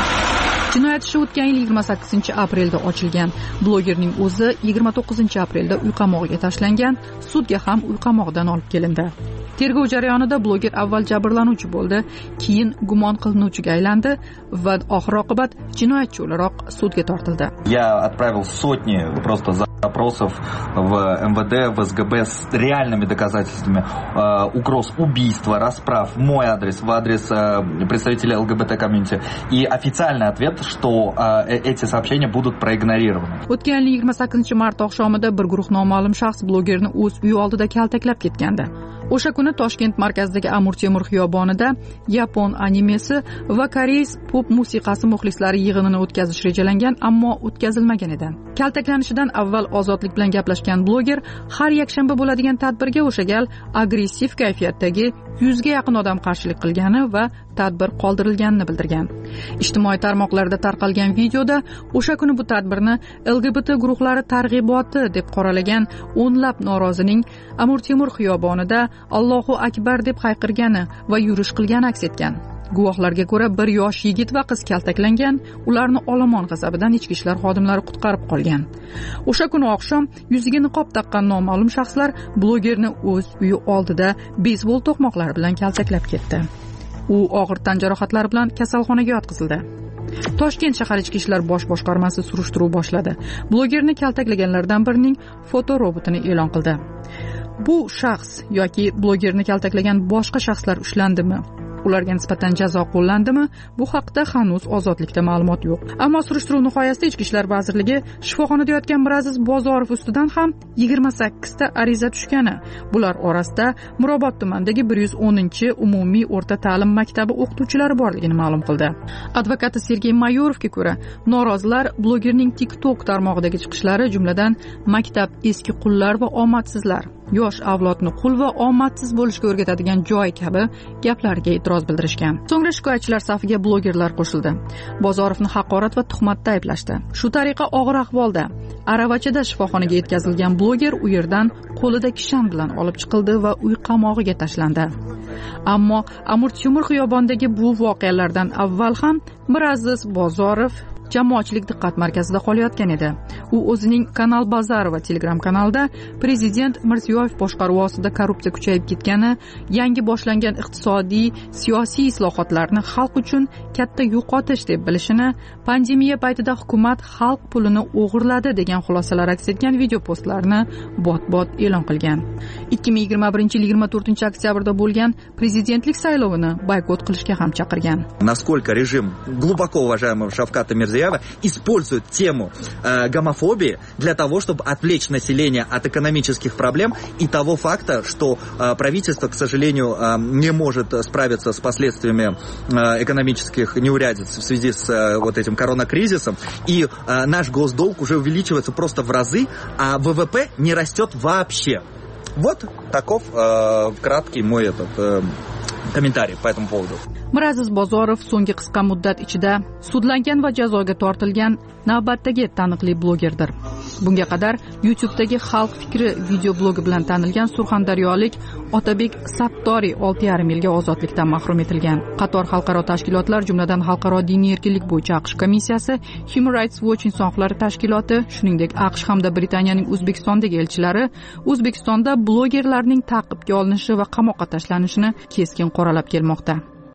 Jinoyat ishi o'tgan yil yigirma sakkizinchi aprelda ochilgan. Blogerning o'zi yigirma to'qqizinchi aprelda uy qamog'iga tashlangan, sudga ham uy qamog'idan olib kelindi. Tergov jarayonida bloger avval jabrlanuvchi bo'ldi, keyin gumon qilinuvchiga aylandi va oxir-oqibat jinoyatchi o'laroq sudga tortildi. Я отправил сотни просто запросов в эм вэ дэ, в эс гэ бэ с реальными доказательствами угроз убийства, расправ в мой адрес, в адрес представителей эл гэ бэ тэ комьюнити. И официальный ответ, что эти сообщения будут проигнорированы. O'tgan yil yigirma sakkizinchi mart oqshomida bir guruh noma'lum shaxs blogerni o'z uyi oldida kaltaklab ketgandi. O'sha kuni Toshkent markazidagi Amir Temur xiyobonida yapon animesi va koreys pop musiqasi muxlislari yig'inini o'tkazish rejalangan, ammo o'tkazilmagan edi. Kaltaklanishidan avval Ozodlik bilan gaplashgan bloger har yakshanba bo'ladigan tadbirga o'sha gal agressiv kayfiyatdagi yuzga yaqin odam qarshilik qilgani va tadbir qoldirilganini bildirgan. Ijtimoiy tarmoqlarda tarqalgan videoda o'sha kuni bu tadbirni L G B T guruhlari targ'iboti deb qoralagan o'nlab norozining Amir Temur xiyobonida Allohu akbar deb hayqirgani va yurish qilgani aks etgan. Guvohlarga ko'ra bir yosh yigit va qiz kaltaklangan, ularni olomon g'azabidan ichki ishlar xodimlari qutqarib qolgan. O'sha kuni oqshom yuziga niqob taqqan noma'lum shaxslar blogerni o'z uyi oldida beysbol to'qmoqlari bilan kaltaklab ketdi. U og'ir tan jarohatlari bilan kasalxonaga yotqizildi. Toshkent shahar ichki ishlar bosh boshqarmasi surishtiruv boshladi. Blogerni kaltaklaganlardan birining fotorobotini e'lon qildi. Bu shaxs yoki blogerni kaltaklagan boshqa shaxslar ushlandimi? Ularga nisbatan jazo qo'llandimi? Bu haqda hanuz Ozodlikda ma'lumot yo'q. Ammo surishtiruv nihoyasida Ichki ishlar vazirligi shifoxonada yotgan Miraziz Bozorov ustidan ham yigirma sakkizta ariza tushgani, bular orasida Mirobod tumanidagi bir yuz o'ninchi umumiy o'rta ta'lim maktabi o'qituvchilari borligini ma'lum qildi. Advokati Sergey Mayorovga ko'ra, norozilar blogerning TikTok tarmog'idagi chiqishlari, jumladan maktab eski qullar va omadsizlar, yosh avlodni qul va omadsiz bo'lishga o'rgatadigan joy kabi gaplarga e'tiroz bildirishgan. So'ngra shikoyatchilar safiga blogerlar qo'shildi. Bozorovni haqorat va tuhmatda ayblashdi. Shu tariqa og'ir ahvolda aravachada shifoxonaga yetkazilgan bloger u yerdan qo'lida kishan bilan olib chiqildi va uy qamog'iga tashlandi. Ammo Amir Temur xiyobonidagi bu voqealardan avval ham Miraziz Bozorov jamoatchilik diqqat markazida qolayotgan edi. U o'zining Kanal Bazar va Telegram kanalida prezident Mirziyoyev boshqaruvi ostida korrupsiya kuchayib ketgani, yangi boshlangan iqtisodiy, siyosiy islohotlarni xalq uchun katta yo'qotish deb bilishini, pandemiya paytida hukumat xalq pulini o'g'irladi degan xulosalar aks etgan video postlarni bot-bot e'lon qilgan. ikki ming yigirma birinchi yil yigirma to'rtinchi oktyabrda bo'lgan prezidentlik saylovini boykot qilishga ham chaqirgan. Насколько режим глубоко уважаемого Шавката Мирзиёева использует тему э, гомофобии для того, чтобы отвлечь население от экономических проблем и того факта, что э, правительство, к сожалению, э, не может справиться с последствиями э, экономических неурядиц в связи с э, вот этим коронакризисом, и э, наш госдолг уже увеличивается просто в разы, а вэ вэ пэ не растет вообще. Вот таков э, краткий мой этот э, комментарий по этому поводу. Miraziz Bozorov so'nggi qisqa muddat ichida sudlangan va jazoga tortilgan navbatdagi taniqli blogerdir. Bunga qadar YouTube'dagi Xalq fikri video blogi bilan tanilgan surxondaryolik Otabek Sattoriy olti yarim yilga ozodlikdan mahrum etilgan. Qator xalqaro tashkilotlar, jumladan Xalqaro diniy erkinlik bo'yicha AQSh komissiyasi, Human Rights Watch inson huquqlari tashkiloti, shuningdek AQSh hamda Britaniyaning O'zbekistondagi elchilari O'zbekistonda blogerlarning ta'qibga olinishi va qamoqqa tashlanishini keskin qoralab kelmoqda.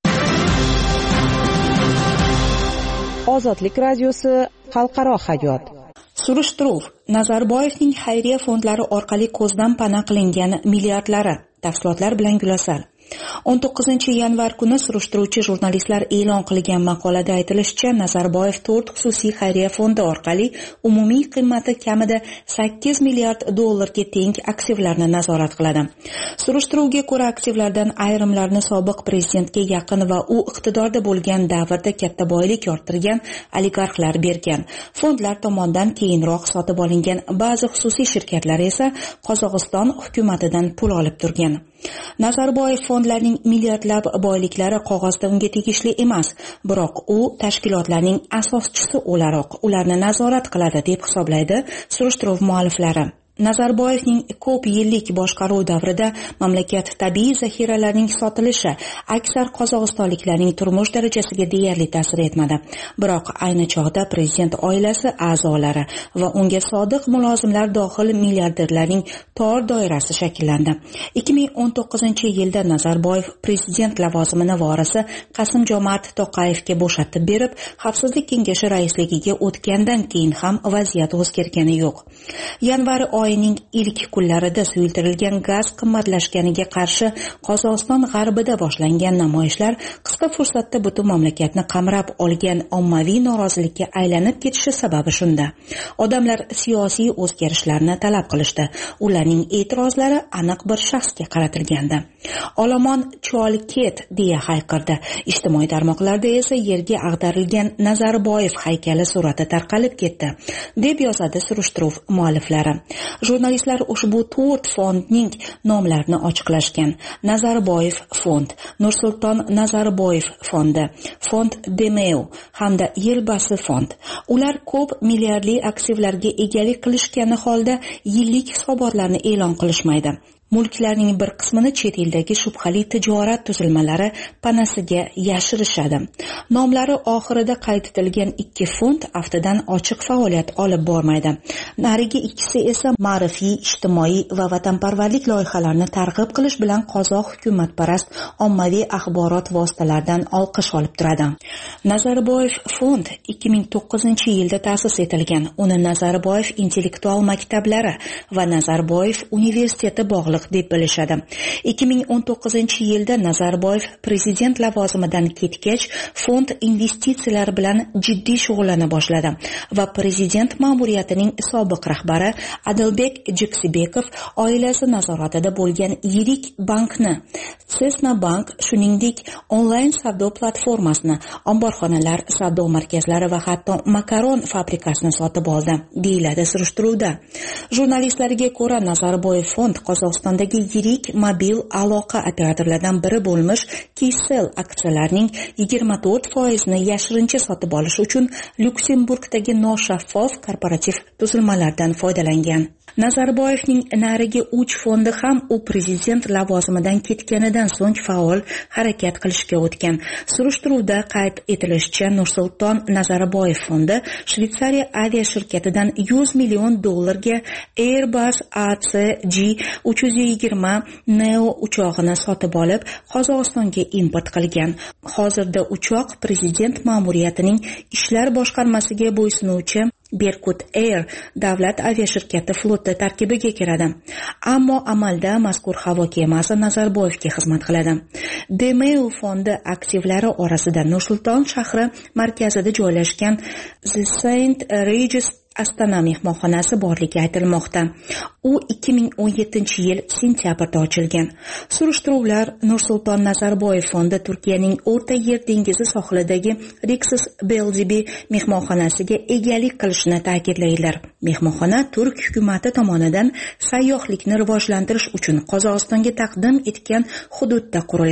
Ozodlik radiosi xalqaro hayot. Surishtiruv Nazarboyevning xayriya fondlari orqali ko'zdan pana qilingan milliardlari. Tafsilotlar bilan Gulasal. o'n to'qqizinchi yanvar kuni surishtiruvchi jurnalistlar e'lon qilgan maqolada aytilishicha, Nazarboyev to'rt xususiy xayriya fondi orqali umumiy qiymati kamida sakkiz milliard dollarga teng aktivlarni nazorat qiladi. Surishtiruvga ko'ra, aktivlardan ayrimlarini sobiq prezidentga yaqin va u iqtidorda bo'lgan davrda katta boylik orttirgan oligarxlar bergan. Fondlar tomonidan keyinroq sotib olingan ba'zi xususiy shirkatlar esa Qozog'iston hukumatidan pul olib turgan. Nazarboyev fondlarning milliardlab boyliklari qog'ozda unga tegishli emas, biroq u tashkilotlarning asoschisi o'laroq ularni nazorat qiladi deb hisoblaydi surishtiruv mualliflari. Nazarboyevning ko'p yillik boshqaruv davrida mamlakat tabiiy zaxiralarining sotilishi aksar qozog'istonliklarning turmush darajasiga deyarli ta'sir etmadi. Biroq ayni chog'da prezident oilasi a'zolari va unga sodiq mulozimlar dohil milliarderlarning tor doirasi shakllandi. ikki ming o'n to'qqizinchi yilda Nazarboyev prezident lavozimini vorisi Qasim-Jomart To'qayevga bo'shatib berib, Xavfsizlik kengashi raisligiga o'tgandan keyin ham vaziyat o'zgargani yo'q. Yanvar oyining ilk kunlarida suyultirilgan gaz qimmatlashganiga qarshi Qozog'iston g'arbida boshlangan namoyishlar qisqa fursatda butun mamlakatni qamrab olgan ommaviy norozilikka aylanib ketishi sababi shunda. Odamlar siyosiy o'zgarishlarni talab qilishdi. Ularning e'tirozlari aniq bir shaxsga qaratilgandi. Olomon chol ket deya hayqirdi. Ijtimoiy tarmoqlarda esa yerga ag'darilgan Nazarboyev haykali surati tarqalib ketdi, deb yozadi surishtiruv mualliflari. Jurnalistlar ushbu to'rt fondning nomlarini ochiqlashgan. Nazarboyev fond, Nursulton Nazarboyev fondi, fond Demeu hamda Yelbasi fond. Ular ko'p milliardli aktivlarga egalik qilishgani holda yillik hisobotlarni e'lon qilishmaydi. Mulklarning bir qismini chet eldagi shubhali tijorat tuzilmalari panasiga yashirishadi. Nomlari oxirida qayd etilgan ikki fond aftidan ochiq faoliyat olib bormaydi. Narigi ikkisi esa ma'rifiy, ijtimoiy va vatanparvarlik loyihalarini targ'ib qilish bilan qozoq hukumatparast ommaviy axborot vositalaridan olqish olib turadi. Nazarboyev fond ikki ming to'qqizinchi yilda ta'sis etilgan. Uni Nazarboyev intellektual maktablari va Nazarboyev universiteti bog'liq deb bilishadi. ikki ming o'n to'qqizinchi yilda Nazarboyev prezident lavozimidan ketgach, fond investitsiyalar bilan jiddiy shug'ullana boshladi va prezident ma'muriyatining sobiq rahbari Adilbek Jiksibekov oilasi nazoratida bo'lgan yirik bankni, Cesna Bank, shuningdek onlayn savdo platformasini, omborxonalar, savdo markazlari va hatto makaron fabrikasini sotib oldi, deyiladi surishtiruvda. Jurnalistlarga ko'ra, Nazarboyev fond Qozog'istondagi yirik mobil aloqa operatorlaridan biri bo'lmish Kcell aksiyalarining yigirma to'rt foizini yashirincha sotib olish uchun Lyuksemburgdagi noshaffof korporativ tuzilmalardan foydalangan. Nazarboyevning narigi uch fondi ham u prezident lavozimidan ketganidan so'ng faol harakat qilishga o'tgan. Surishtiruvda qayd etilishicha, Nursulton Nazarboyev fondi Shveysariya avia shirkatidan yuz million dollarga Airbus A C G uch yuz yigirma Neo uchog'ini sotib olib, Qozog'istonga import qilgan. Hozirda uchoq prezident ma'muriyatining ishlar boshqarmasiga bo'ysunuvchi Berkut Air davlat aviashirkati floti tarkibiga kiradi. Ammo amalda mazkur havo kemasi Nazarboyevga xizmat qiladi. Demeu fondi aktivlari orasida Nursulton shahri markazida joylashgan The Saint Regis Astana mehmonxonasi borligi aytilmoqda. U ikki ming o'n yettinchi yil sentyabrda ochilgan. Surishtiruvlar Nursulton Nazarboyev fondi Turkiyaning O'rta Yer dengizi sohilidagi Rixos Beldibi mehmonxonasiga egalik qilishini ta'kidlaydilar. Mehmonxona turk hukumati tomonidan sayyohlikni rivojlantirish uchun Qozog'istonga taqdim etgan hududda qurilgan.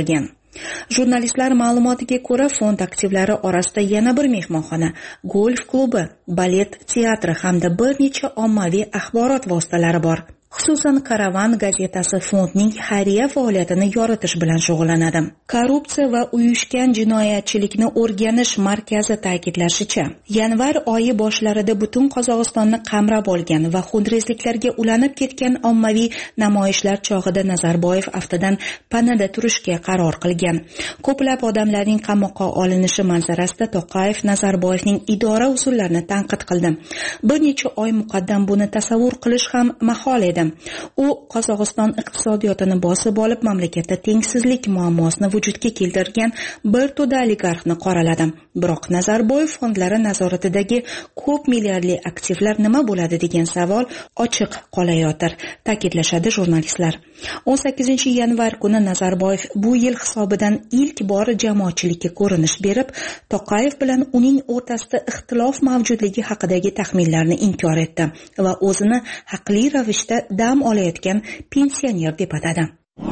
Jurnalistlar ma'lumotiga ko'ra, fond aktivlari orasida yana bir mehmonxona, golf klubi, balet teatri hamda bir necha ommaviy axborot vositalari bor. Xususan, Karavan gazetasi fondning xayriya faoliyatini yoritish bilan shug'ullanadi. Korrupsiya va uyushgan jinoyatchilikni o'rganish markazi ta'kidlashicha, yanvar oyi boshlarida butun Qozog'istonni qamrab olgan va xunrezliklarga ulanib ketgan ommaviy namoyishlar chog'ida Nazarboyev aftidan panada turishga qaror qilgan. Ko'plab odamlarning qamoqqa olinishi manzarasida To'qayev Nazarboyevning idora usullarini tanqid qildi. Bir necha oy muqaddam buni tasavvur qilish ham mahol edi. U Qozog'iston iqtisodiyotini bosib olib, mamlakatda tengsizlik muammosini vujudga keltirgan bir to'da oligarxni qoraladi. Biroq Nazarboyev fondlari nazoratidagi ko'p milliardli aktivlar nima bo'ladi degan savol ochiq qolayotir, ta'kidlashadi jurnalistlar. o'n sakkizinchi yanvar kuni Nazarboyev bu yil hisobidan ilk bor jamoatchilikka ko'rinish berib, To'qayev bilan uning o'rtasida ixtilof mavjudligi haqidagi taxminlarni inkor etdi va o'zini haqli ravishda dam olayotgan pensioner deb atadi.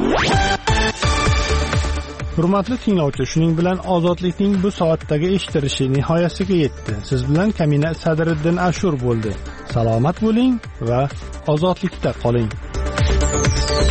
Hurmatli tinglovchi, shuning bilan ozodlikning bu soatdagi eshitilishi nihoyasiga yetdi. Siz bilan Kamina Sadriddin Ashur bo'ldi. Salomat bo'ling va ozodlikda qoling.